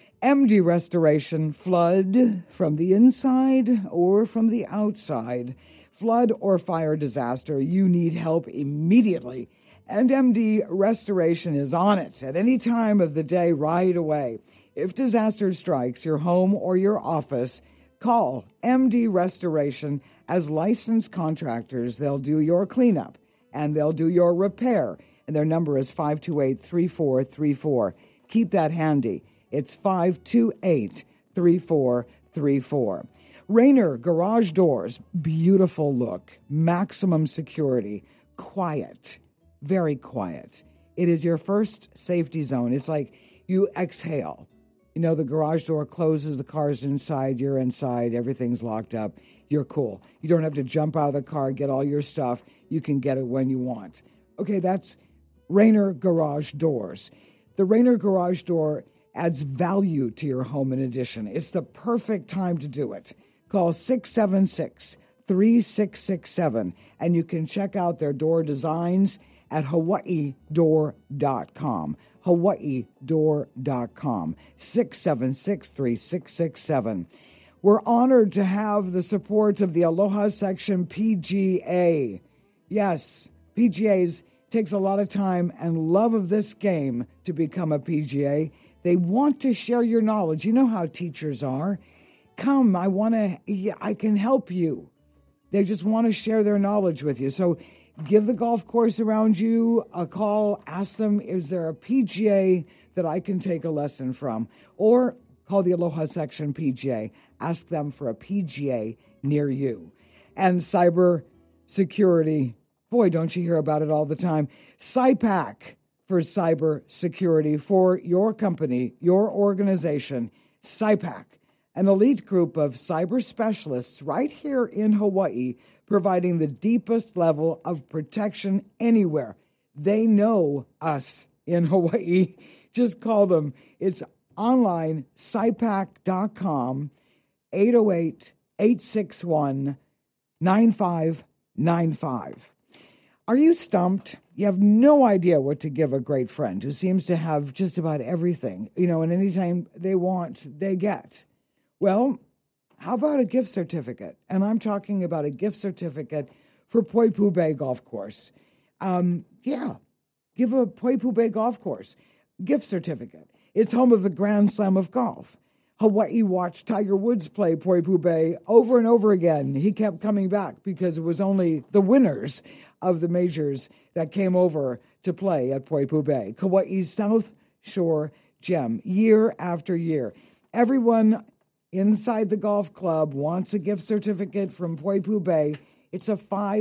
M D Restoration, flood from the inside or from the outside. Flood or fire disaster, you need help immediately. And M D Restoration is on it at any time of the day right away. If disaster strikes your home or your office, call M D Restoration. As licensed contractors, they'll do your cleanup and they'll do your repair. And their number is five two eight, three four three four. Keep that handy. It's five two eight, three four three four. Rainer Garage Doors, beautiful look, maximum security, quiet, very quiet. It is your first safety zone. It's like you exhale. You know, the garage door closes, the car's inside, you're inside, everything's locked up. You're cool. You don't have to jump out of the car, get all your stuff. You can get it when you want. Okay, that's Rainer Garage Doors. The Rainer Garage Door adds value to your home in addition. It's the perfect time to do it. Call six seven six, three six six seven, and you can check out their door designs at hawaii door dot com. hawaii door dot com. six seven six, three six six seven. We're honored to have the support of the Aloha Section P G A. Yes, P G A's takes a lot of time and love of this game to become a P G A. They want to share your knowledge. You know how teachers are. Come, I want to, yeah, I can help you. They just want to share their knowledge with you. So give the golf course around you a call. Ask them, is there a P G A that I can take a lesson from? Or call the Aloha Section P G A. Ask them for a P G A near you. And cyber security. Boy, don't you hear about it all the time. SIPAC for cyber security for your company, your organization. SIPAC, an elite group of cyber specialists right here in Hawaii, providing the deepest level of protection anywhere. They know us in Hawaii. Just call them. It's online, SIPAC dot com, eight oh eight, eight six one, nine five nine five. Are you stumped? You have no idea what to give a great friend who seems to have just about everything, you know, and anytime they want, they get. Well, how about a gift certificate? And I'm talking about a gift certificate for Poipu Bay Golf Course. Um, yeah, give a Poipu Bay Golf Course gift certificate. It's home of the Grand Slam of Golf. Hawaii watched Tiger Woods play Poipu Bay over and over again. He kept coming back because it was only the winners of the majors that came over to play at Poipu Bay. Kauai's South Shore gem, year after year. Everyone inside the golf club wants a gift certificate from Poipu Bay. It's a five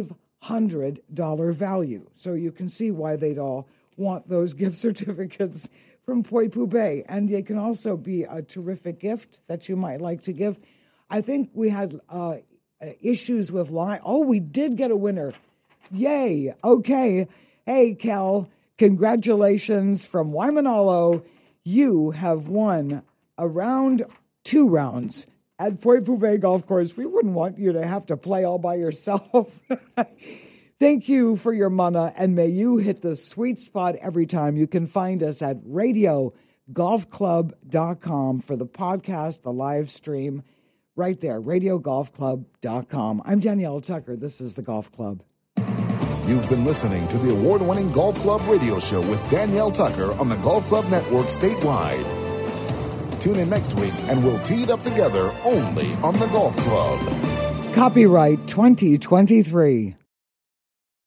hundred dollars value. So you can see why they'd all want those gift certificates from Poipu Bay. And they can also be a terrific gift that you might like to give. I think we had uh, issues with line. Oh, we did get a winner. Yay. Okay. Hey, Cal, congratulations from Waimanalo. You have won a round, two rounds at Poipu Bay Golf Course. We wouldn't want you to have to play all by yourself. Thank you for your mana, and may you hit the sweet spot every time. You can find us at radio golf club dot com for the podcast, the live stream, right there, radio golf club dot com. I'm Danielle Tucker. This is The Golf Club. You've been listening to the award-winning Golf Club radio show with Danielle Tucker on the Golf Club Network statewide. Tune in next week, and we'll tee it up together only on the Golf Club. Copyright twenty twenty-three.